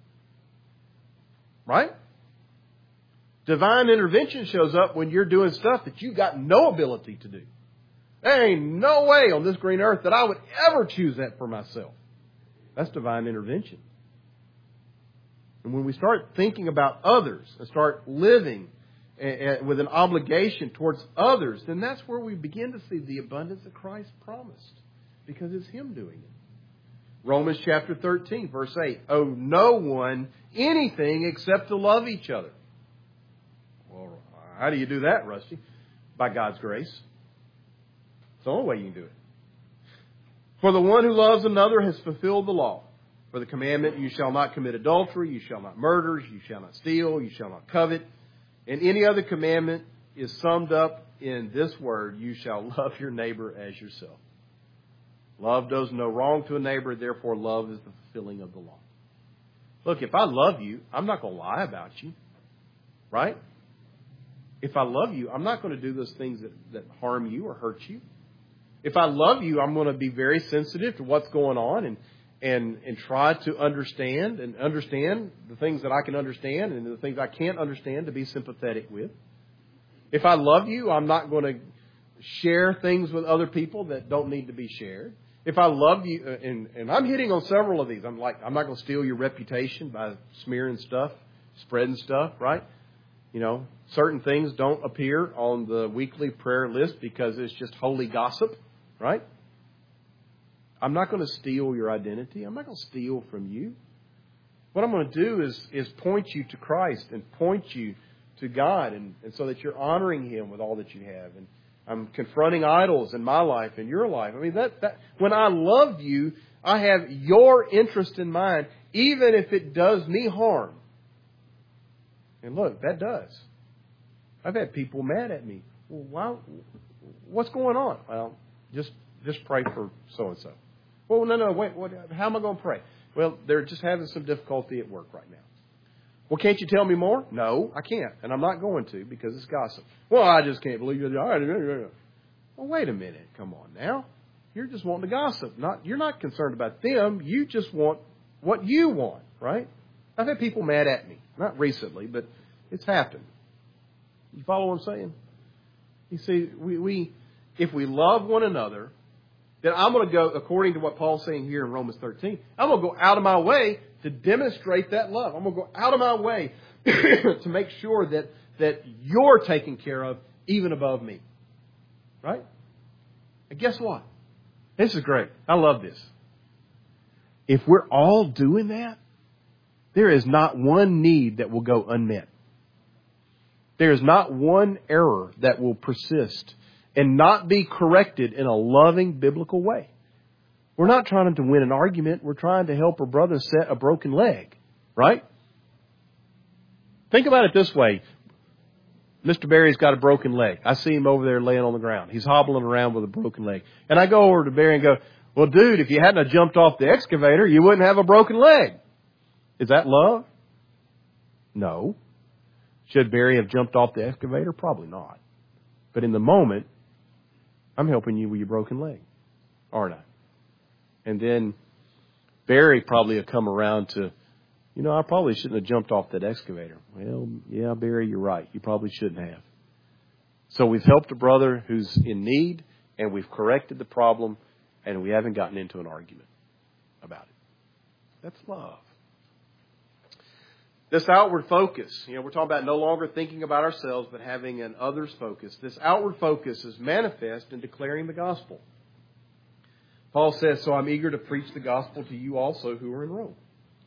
Right? Divine intervention shows up when you're doing stuff that you've got no ability to do. There ain't no way on this green earth that I would ever choose that for myself. That's divine intervention. And when we start thinking about others and start living with an obligation towards others, then that's where we begin to see the abundance that Christ promised. Because it's Him doing it. Romans chapter 13, verse 8. Owe no one anything except to love each other. Well, how do you do that, Rusty? By God's grace. It's the only way you can do it. For the one who loves another has fulfilled the law. For the commandment, you shall not commit adultery, you shall not murder, you shall not steal, you shall not covet. And any other commandment is summed up in this word, you shall love your neighbor as yourself. Love does no wrong to a neighbor, therefore love is the fulfilling of the law. Look, if I love you, I'm not going to lie about you. Right? If I love you, I'm not going to do those things that harm you or hurt you. If I love you, I'm going to be very sensitive to what's going on and try to understand the things that I can understand and the things I can't understand to be sympathetic with. If I love you, I'm not going to share things with other people that don't need to be shared. If I love you, and I'm hitting on several of these. I'm not going to steal your reputation by smearing stuff, spreading stuff, right? You know, certain things don't appear on the weekly prayer list because it's just holy gossip, right? I'm not going to steal your identity. I'm not going to steal from you. What I'm going to do is point you to Christ and point you to God, and so that you're honoring Him with all that you have. And I'm confronting idols in my life and your life. I mean, that when I love you, I have your interest in mind, even if it does me harm. And look, that does. I've had people mad at me. Well, what's going on? Well, just pray for so-and-so. Well, no, wait. How am I going to pray? Well, they're just having some difficulty at work right now. Well, can't you tell me more? No, I can't. And I'm not going to because it's gossip. Well, I just can't believe you. Well, wait a minute. Come on now. You're just wanting to gossip. You're not concerned about them. You just want what you want, right? I've had people mad at me. Not recently, but it's happened. You follow what I'm saying? You see, we if we love one another, then I'm going to go, according to what Paul's saying here in Romans 13, I'm going to go out of my way to demonstrate that love. I'm going to go out of my way to make sure that you're taken care of even above me. Right? And guess what? This is great. I love this. If we're all doing that, there is not one need that will go unmet. There is not one error that will persist and not be corrected in a loving, biblical way. We're not trying to win an argument. We're trying to help a brother set a broken leg. Right? Think about it this way. Mr. Barry's got a broken leg. I see him over there laying on the ground. He's hobbling around with a broken leg. And I go over to Barry and go, well, dude, if you hadn't have jumped off the excavator, you wouldn't have a broken leg. Is that love? No. Should Barry have jumped off the excavator? Probably not. But in the moment, I'm helping you with your broken leg, aren't I? And then Barry probably will come around to, I probably shouldn't have jumped off that excavator. Well, yeah, Barry, you're right. You probably shouldn't have. So we've helped a brother who's in need, and we've corrected the problem, and we haven't gotten into an argument about it. That's love. This outward focus, we're talking about no longer thinking about ourselves, but having an others focus. This outward focus is manifest in declaring the gospel. Paul says, so I'm eager to preach the gospel to you also who are in Rome.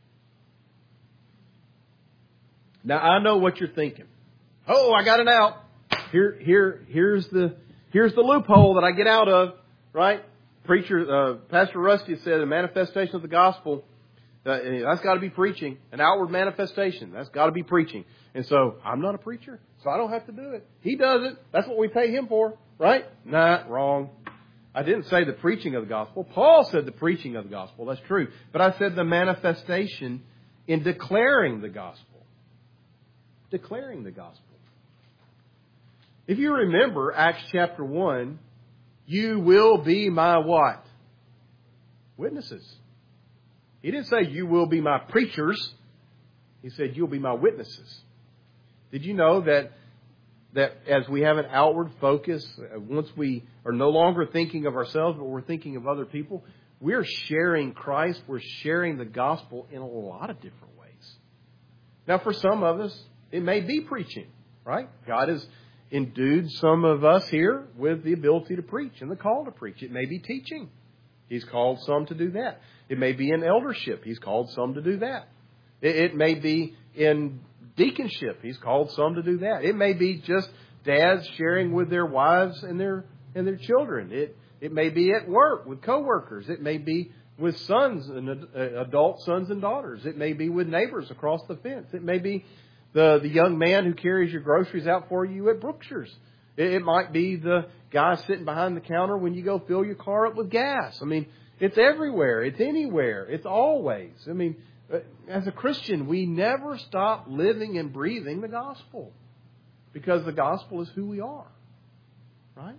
Now, I know what you're thinking. Oh, I got it out. Here's the loophole that I get out of, right? Pastor Rusty said a manifestation of the gospel, that's got to be preaching. An outward manifestation, that's got to be preaching. And so, I'm not a preacher, so I don't have to do it. He does it. That's what we pay him for, right? Nah, wrong. I didn't say the preaching of the gospel. Paul said the preaching of the gospel. That's true. But I said the manifestation in declaring the gospel. Declaring the gospel. If you remember Acts chapter 1, you will be my what? Witnesses. He didn't say you will be my preachers. He said you'll be my witnesses. Did you know that as we have an outward focus, once we are no longer thinking of ourselves, but we're thinking of other people, we're sharing Christ, we're sharing the gospel in a lot of different ways. Now, for some of us, it may be preaching, right? God has endued some of us here with the ability to preach and the call to preach. It may be teaching. He's called some to do that. It may be in eldership. He's called some to do that. It may be in deaconship. He's called some to do that. It may be just dads sharing with their wives and their children. It may be at work with coworkers. It may be with sons and adult sons and daughters. It may be with neighbors across the fence. It may be the young man who carries your groceries out for you at Brookshire's. It might be the guy sitting behind the counter when you go fill your car up with gas. I mean, it's everywhere. It's anywhere. It's always. I mean, as a Christian, we never stop living and breathing the gospel because the gospel is who we are. Right?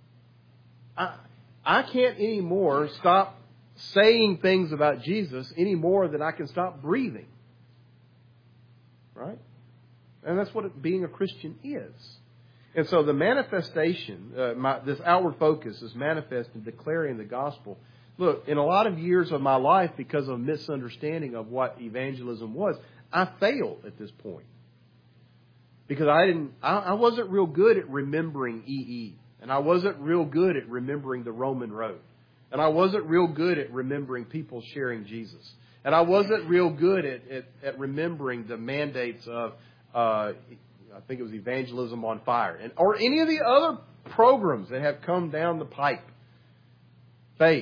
I can't anymore stop saying things about Jesus any more than I can stop breathing. Right? And that's what being a Christian is. And so the manifestation, this outward focus is manifest in declaring the gospel. Look, in a lot of years of my life, because of misunderstanding of what evangelism was, I failed at this point. Because I wasn't real good at remembering EE. And I wasn't real good at remembering the Roman road. And I wasn't real good at remembering people sharing Jesus. And I wasn't real good at remembering the mandates of, I think it was Evangelism on Fire, or any of the other programs that have come down the pipe. Faith,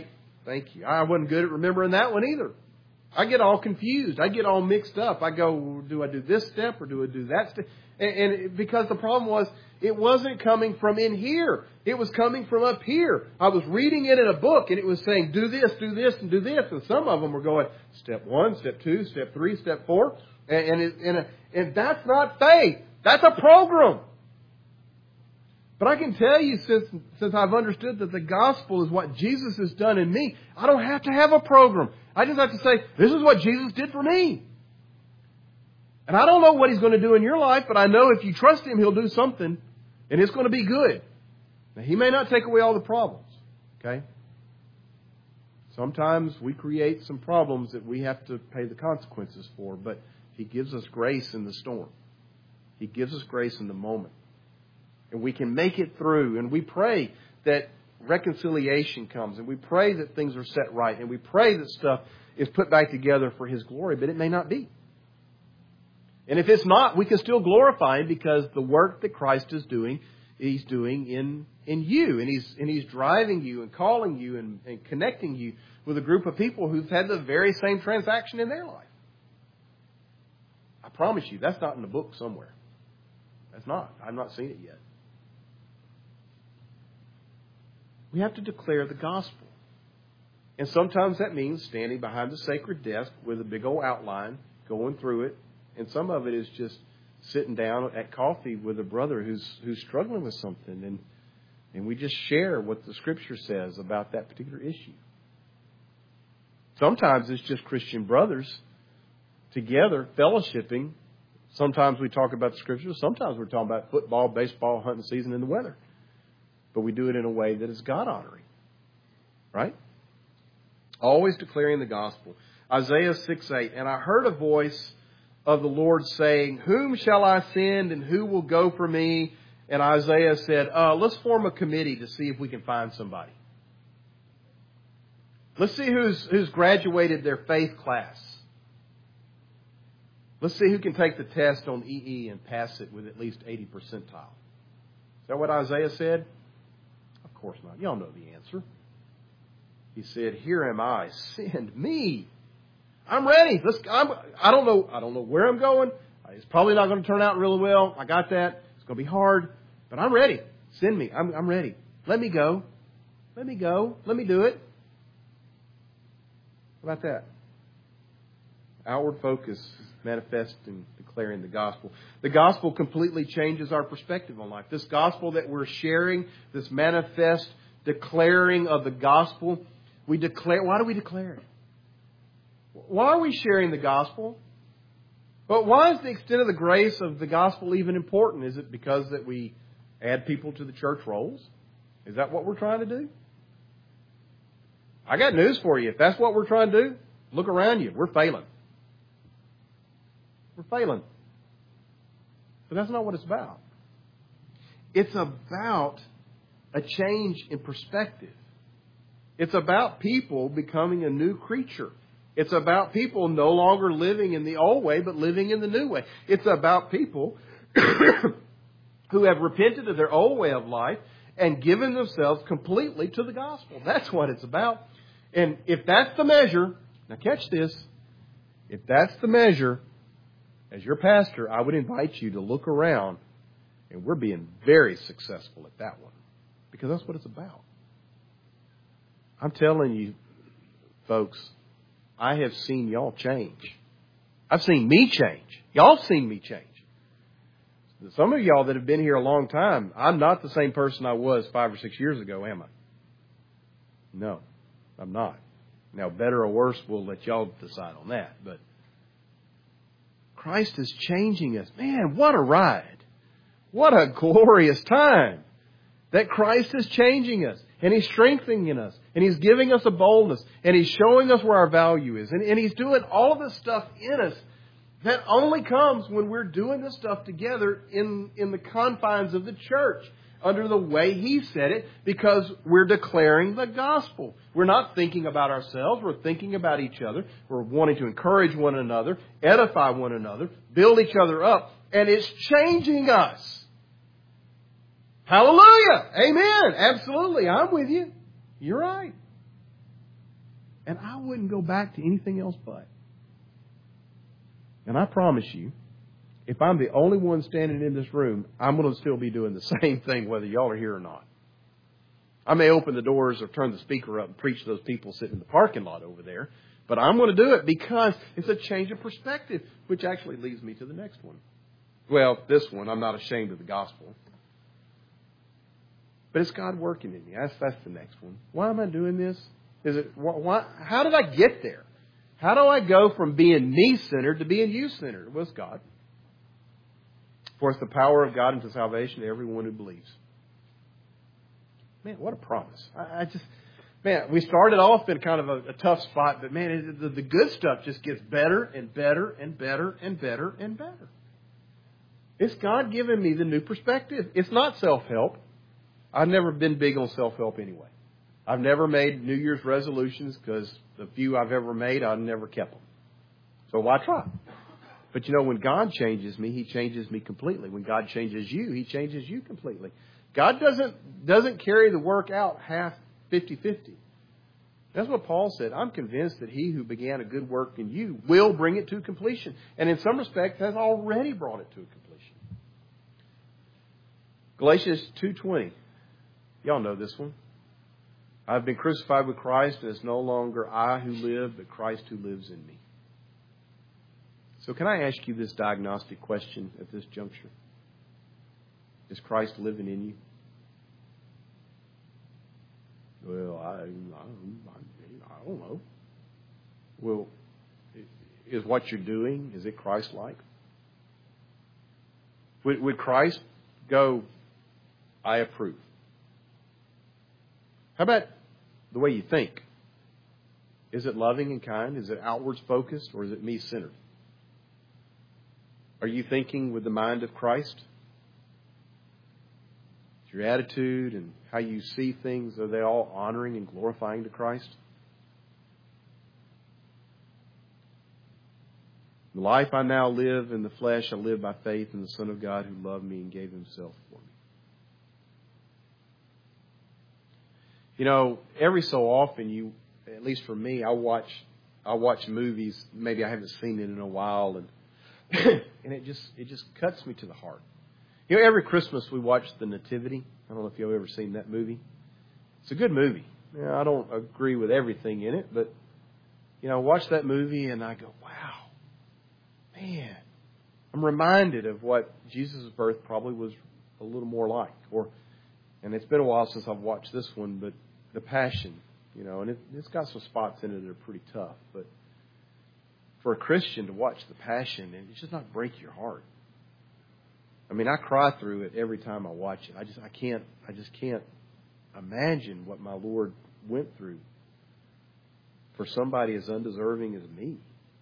Thank you. I wasn't good at remembering that one either. I get all confused. I get all mixed up. I go, do I do this step or do I do that step? And because the problem was, it wasn't coming from in here. It was coming from up here. I was reading it in a book and it was saying, do this, and do this. And some of them were going, step 1, step 2, step 3, step 4. And that's not faith. That's a program. But I can tell you, since I've understood that the gospel is what Jesus has done in me, I don't have to have a program. I just have to say, this is what Jesus did for me. And I don't know what He's going to do in your life, but I know if you trust Him, He'll do something, and it's going to be good. Now, He may not take away all the problems, okay? Sometimes we create some problems that we have to pay the consequences for, but He gives us grace in the storm. He gives us grace in the moment. And we can make it through. And we pray that reconciliation comes. And we pray that things are set right. And we pray that stuff is put back together for His glory. But it may not be. And if it's not, we can still glorify Him because the work that Christ is doing, He's doing in you. And He's driving you and calling you and connecting you with a group of people who've had the very same transaction in their life. I promise you, that's not in the book somewhere. That's not. I've not seen it yet. We have to declare the gospel. And sometimes that means standing behind the sacred desk with a big old outline, going through it. And some of it is just sitting down at coffee with a brother who's struggling with something. And we just share what the Scripture says about that particular issue. Sometimes it's just Christian brothers together fellowshipping. Sometimes we talk about the Scripture. Sometimes we're talking about football, baseball, hunting season, and the weather. But we do it in a way that is God-honoring. Right? Always declaring the gospel. Isaiah 6:8. And I heard a voice of the Lord saying, whom shall I send and who will go for me? And Isaiah said, let's form a committee to see if we can find somebody. Let's see who's graduated their faith class. Let's see who can take the test on EE and pass it with at least 80 percentile. Is that what Isaiah said? Of course not. Y'all know the answer. He said, here am I. Send me. I'm ready. I don't know where I'm going. It's probably not going to turn out really well. I got that. It's going to be hard. But I'm ready. Send me. I'm ready. Let me go. Let me go. Let me do it. How about that? Outward focus, manifesting, declaring the gospel. The gospel completely changes our perspective on life. This gospel that we're sharing, this manifest declaring of the gospel, we declare. Why do we declare it? Why are we sharing the gospel? But why is the extent of the grace of the gospel even important? Is it because that we add people to the church rolls? Is that what we're trying to do? I got news for you. If that's what we're trying to do, look around you. We're failing. We're failing. But that's not what it's about. It's about a change in perspective. It's about people becoming a new creature. It's about people no longer living in the old way, but living in the new way. It's about people who have repented of their old way of life and given themselves completely to the gospel. That's what it's about. And if that's the measure, now catch this, if that's the measure, as your pastor, I would invite you to look around, and we're being very successful at that one, because that's what it's about. I'm telling you, folks, I have seen y'all change. I've seen me change. Y'all have seen me change. Some of y'all that have been here a long time, I'm not the same person I was 5 or 6 years ago, am I? No, I'm not. Now, better or worse, we'll let y'all decide on that. But Christ is changing us. Man, what a ride. What a glorious time that Christ is changing us. And He's strengthening us. And He's giving us a boldness. And He's showing us where our value is. And He's doing all of this stuff in us that only comes when we're doing this stuff together in the confines of the church, under the way He said it, because we're declaring the gospel. We're not thinking about ourselves. We're thinking about each other. We're wanting to encourage one another, edify one another, build each other up. And it's changing us. Hallelujah! Amen! Absolutely. I'm with you. You're right. And I wouldn't go back to anything else but. And I promise you, if I'm the only one standing in this room, I'm going to still be doing the same thing whether y'all are here or not. I may open the doors or turn the speaker up and preach to those people sitting in the parking lot over there. But I'm going to do it because it's a change of perspective, which actually leads me to the next one. Well, this one, I'm not ashamed of the gospel. But it's God working in me. That's the next one. Why am I doing this? How did I get there? How do I go from being me-centered to being you-centered? Well, it's God. For it's the power of God unto salvation to everyone who believes. Man, what a promise. We started off in kind of a tough spot, but man, the good stuff just gets better and better and better and better and better. It's God giving me the new perspective. It's not self-help. I've never been big on self-help anyway. I've never made New Year's resolutions because the few I've ever made, I've never kept them. So why try? But when God changes me, He changes me completely. When God changes you, He changes you completely. God doesn't carry the work out half 50-50. That's what Paul said. I'm convinced that He who began a good work in you will bring it to completion. And in some respects, has already brought it to completion. Galatians 2:20. Y'all know this one. I've been crucified with Christ, and it's no longer I who live, but Christ who lives in me. So can I ask you this diagnostic question at this juncture? Is Christ living in you? Well, I don't know. Well, is what you're doing, is it Christ-like? Would Christ go, I approve? How about the way you think? Is it loving and kind? Is it outwards focused, or is it me-centered? Are you thinking with the mind of Christ? Is your attitude and how you see things, are they all honoring and glorifying to Christ? The life I now live in the flesh, I live by faith in the Son of God who loved me and gave Himself for me. Every so often, at least for me, I watch movies. Maybe I haven't seen it in a while, and and it just cuts me to the heart. Every Christmas we watch The Nativity. I don't know if you've ever seen that movie. It's a good movie. I don't agree with everything in it, but I watch that movie and I go, wow, man. I'm reminded of what Jesus' birth probably was a little more like. And it's been a while since I've watched this one, but The Passion, and it's got some spots in it that are pretty tough. But for a Christian to watch The Passion, and it's just not break your heart. I cry through it every time I watch it. I just can't imagine what my Lord went through for somebody as undeserving as me.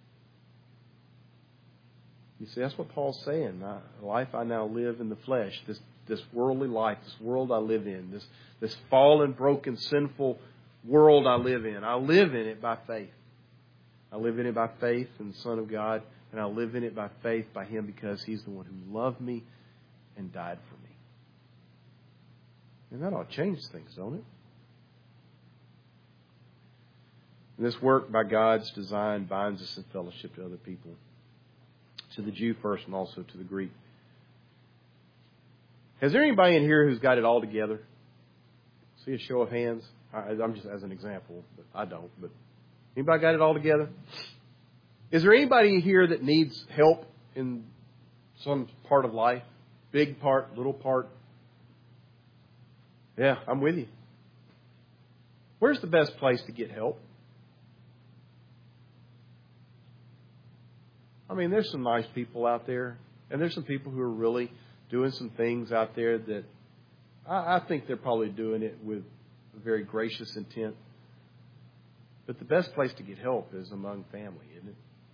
You see, that's what Paul's saying. The life I now live in the flesh, this worldly life, this world I live in, this fallen, broken, sinful world I live in. I live in it by faith. I live in it by faith in the Son of God, and I live in it by faith by Him because He's the one who loved me and died for me. And that ought to change things, don't it? And this work by God's design binds us in fellowship to other people, to the Jew first and also to the Greek. Has there anybody in here who's got it all together? See a show of hands? I'm just as an example, but I don't. But anybody got it all together? Is there anybody here that needs help in some part of life? Big part, little part? Yeah, I'm with you. Where's the best place to get help? There's some nice people out there, and there's some people who are really doing some things out there that I think they're probably doing it with a very gracious intent. But the best place to get help is among family, isn't it?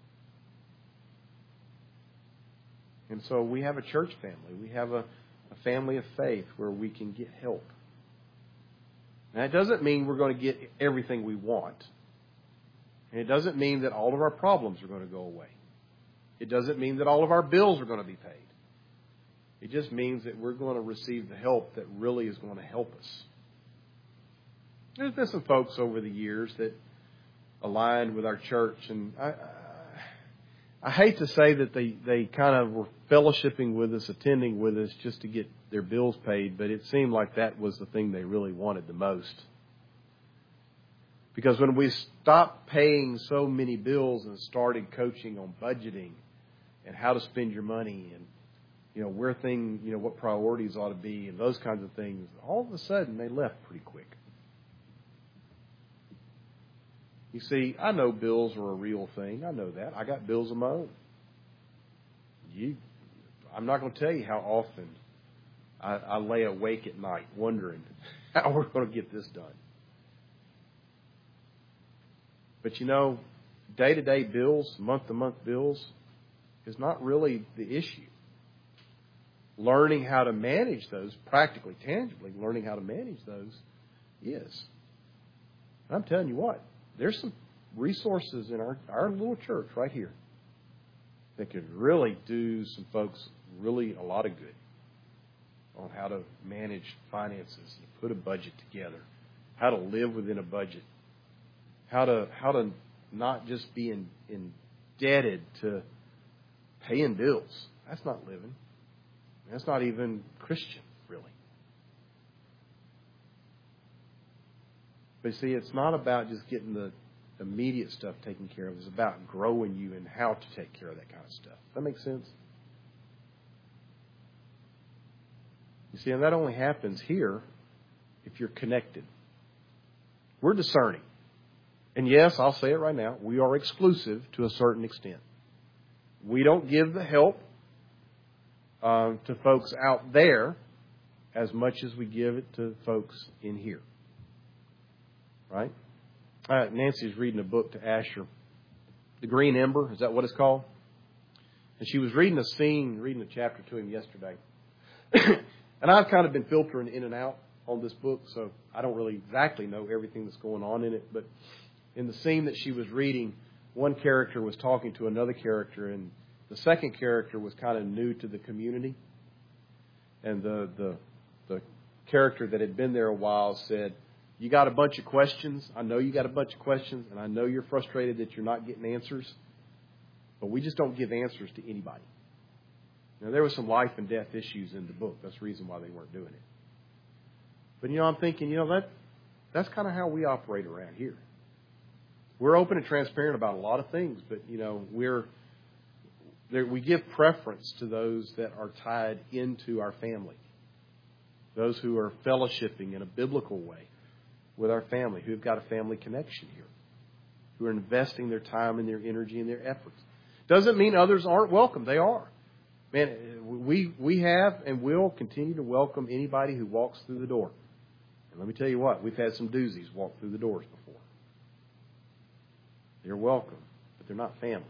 And so we have a church family. We have a family of faith where we can get help. Now, it doesn't mean we're going to get everything we want. And it doesn't mean that all of our problems are going to go away. It doesn't mean that all of our bills are going to be paid. It just means that we're going to receive the help that really is going to help us. There's been some folks over the years that aligned with our church, and I hate to say that they kind of were fellowshipping with us, attending with us just to get their bills paid, but it seemed like that was the thing they really wanted the most. Because when we stopped paying so many bills and started coaching on budgeting and how to spend your money and what priorities ought to be and those kinds of things, all of a sudden they left pretty quick. You see, I know bills are a real thing. I know that. I got bills of my own. I'm not going to tell you how often I lay awake at night wondering how we're going to get this done. But day-to-day bills, month-to-month bills, is not really the issue. Learning how to manage those, practically, tangibly, learning how to manage those is. And I'm telling you what, there's some resources in our little church right here that could really do some folks really a lot of good on how to manage finances, and put a budget together, how to live within a budget, how to not just be indebted to paying bills. That's not living. That's not even Christian, really. But see, it's not about just getting the immediate stuff taken care of. It's about growing you in how to take care of that kind of stuff. Does that make sense? You see, and that only happens here if you're connected. We're discerning. And yes, I'll say it right now, we are exclusive to a certain extent. We don't give the help to folks out there as much as we give it to folks in here. Right? Nancy's reading a book to Asher. The Green Ember, is that what it's called? And she was reading a chapter to him yesterday. And I've kind of been filtering in and out on this book, so I don't really exactly know everything that's going on in it. But in the scene that she was reading, one character was talking to another character, and the second character was kind of new to the community. And the character that had been there a while said, "You got a bunch of questions. I know you got a bunch of questions, and I know you're frustrated that you're not getting answers. But we just don't give answers to anybody." Now, there were some life and death issues in the book. That's the reason why they weren't doing it. But, I'm thinking, that's kind of how we operate around here. We're open and transparent about a lot of things, but, we give preference to those that are tied into our family. Those who are fellowshipping in a biblical way with our family, who've got a family connection here, who are investing their time and their energy and their efforts. Doesn't mean others aren't welcome. They are. Man, we have and will continue to welcome anybody who walks through the door. And let me tell you what, we've had some doozies walk through the doors before. They're welcome, but they're not family.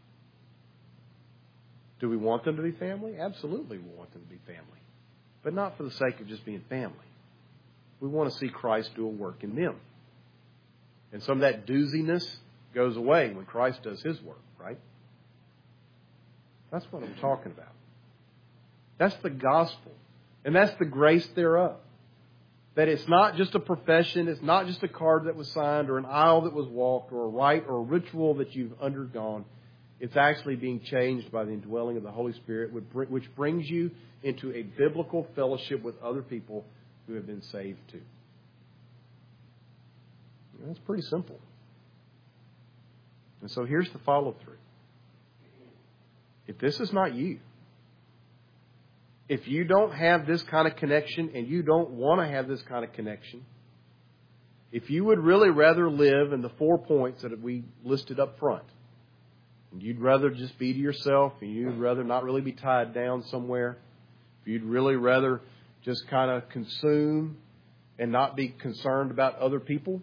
Do we want them to be family? Absolutely we want them to be family. But not for the sake of just being family. We want to see Christ do a work in them. And some of that dooziness goes away when Christ does His work, right? That's what I'm talking about. That's the gospel. And that's the grace thereof. That it's not just a profession, it's not just a card that was signed or an aisle that was walked or a rite or a ritual that you've undergone. It's actually being changed by the indwelling of the Holy Spirit, which brings you into a biblical fellowship with other people who have been saved too. That's pretty simple. And so here's the follow-through. If this is not you, if you don't have this kind of connection and you don't want to have this kind of connection, if you would really rather live in the 4 points that we listed up front, and you'd rather just be to yourself, and you'd rather not really be tied down somewhere, if you'd really rather just kind of consume and not be concerned about other people,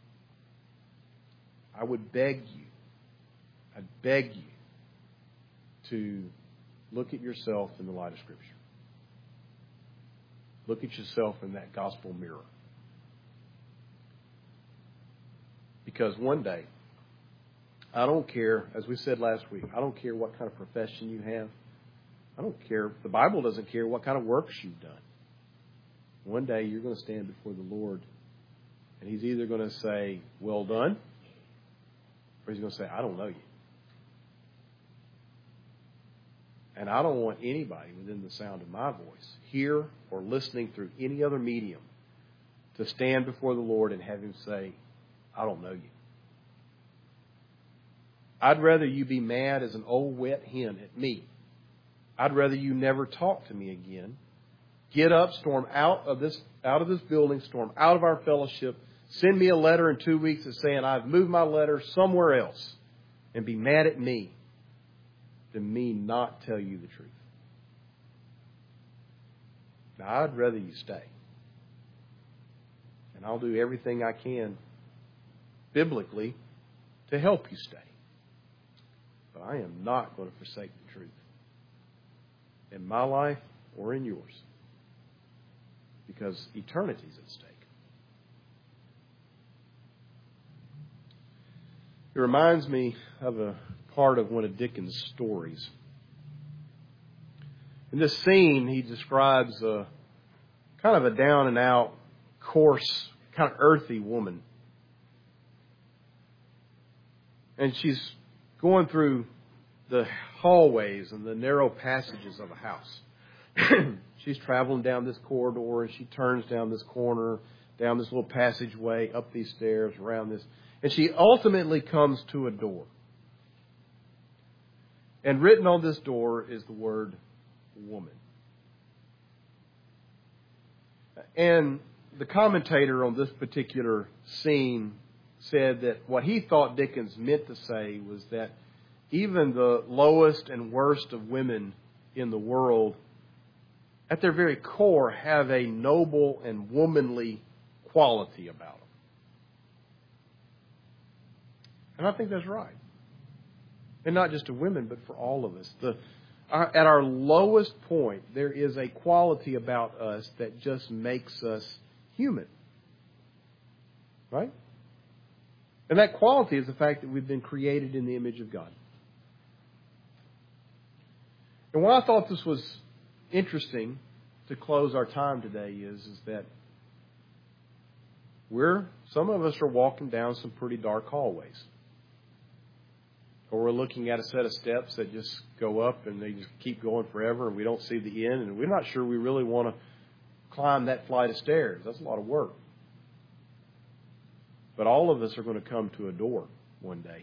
I would beg you, to look at yourself in the light of Scripture. Look at yourself in that gospel mirror. Because one day, I don't care, as we said last week, I don't care what kind of profession you have. I don't care. The Bible doesn't care what kind of works you've done. One day you're going to stand before the Lord, and He's either going to say, "Well done," Or He's going to say, I don't know you. And I don't want anybody within the sound of my voice, here or listening through any other medium, to stand before the Lord and have Him say, I don't know you. I'd rather you be mad as an old wet hen at me. I'd rather you never talk to me again. Get up, storm out of this building, storm out of our fellowship, send me a letter in 2 weeks that's saying I've moved my letter somewhere else, and be mad at me, than me not tell you the truth. Now, I'd rather you stay. And I'll do everything I can biblically to help you stay. But I am not going to forsake the truth in my life or in yours, because eternity is at stake. It reminds me of a part of one of Dickens' stories. In this scene, he describes a kind of a down and out, coarse, kind of earthy woman. And she's going through the hallways and the narrow passages of a house. She's traveling down this corridor, and she turns down this corner, down this little passageway, up these stairs, around this. And she ultimately comes to a door. And written on this door is the word woman. And the commentator on this particular scene said that what he thought Dickens meant to say was that even the lowest and worst of women in the world, at their very core, have a noble and womanly quality about them. And I think that's right. And not just to women, but for all of us. At our lowest point, there is a quality about us that just makes us human. Right? And that quality is the fact that we've been created in the image of God. And why I thought this was interesting to close our time today is that some of us are walking down some pretty dark hallways. Or we're looking at a set of steps that just go up and they just keep going forever, and we don't see the end, and we're not sure we really want to climb that flight of stairs. That's a lot of work. But all of us are going to come to a door one day.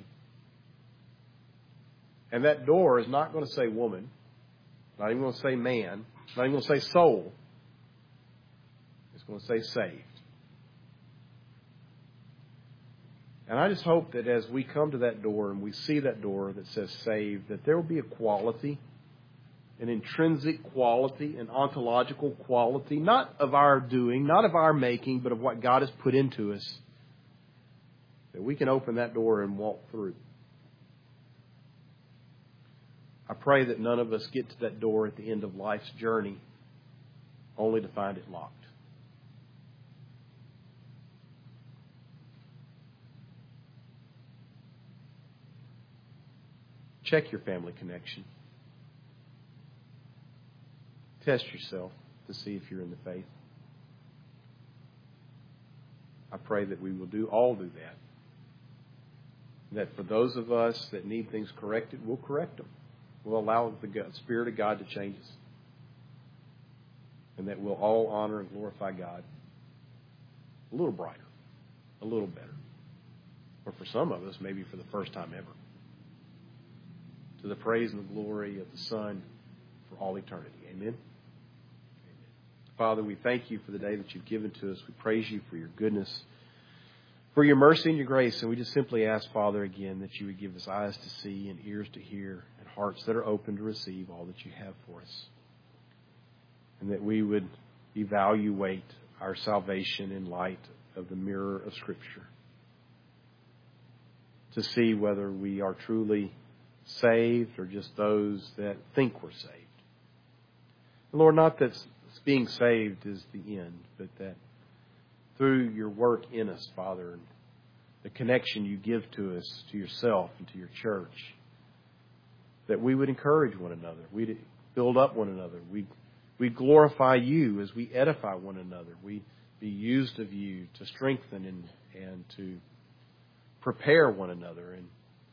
And that door is not going to say woman, not even going to say man, not even going to say soul. It's going to say saved. And I just hope that as we come to that door and we see that door that says saved, that there will be a quality, an intrinsic quality, an ontological quality, not of our doing, not of our making, but of what God has put into us, that we can open that door and walk through. I pray that none of us get to that door at the end of life's journey only to find it locked. Check your family connection. Test yourself to see if you're in the faith. I pray that we will all do that. That for those of us that need things corrected, we'll correct them. We'll allow the Spirit of God to change us. And that we'll all honor and glorify God a little brighter, a little better. Or for some of us, maybe for the first time ever. To the praise and the glory of the Son for all eternity. Amen. Amen. Father, we thank you for the day that you've given to us. We praise you for your goodness, for your mercy and your grace. And we just simply ask, Father, again, that you would give us eyes to see and ears to hear and hearts that are open to receive all that you have for us. And that we would evaluate our salvation in light of the mirror of Scripture. To see whether we are truly saved or just those that think we're saved. And Lord, not that being saved is the end, but that through your work in us, Father, and the connection you give to us, to yourself and to your church, that we would encourage one another. We'd build up one another. We glorify you as we edify one another. We be used of you to strengthen and to prepare one another. And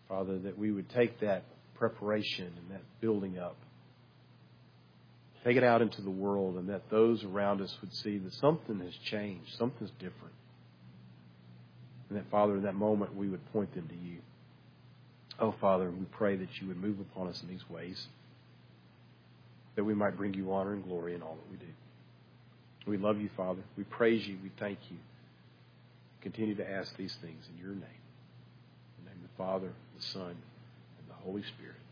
Father, that we would take that preparation and that building up, take it out into the world, and that those around us would see that something has changed, something's different. And that, Father, in that moment, we would point them to you. Oh, Father, we pray that you would move upon us in these ways, that we might bring you honor and glory in all that we do. We love you, Father. We praise you. We thank you. Continue to ask these things in your name. In the name of the Father, the Son, and the Holy Spirit.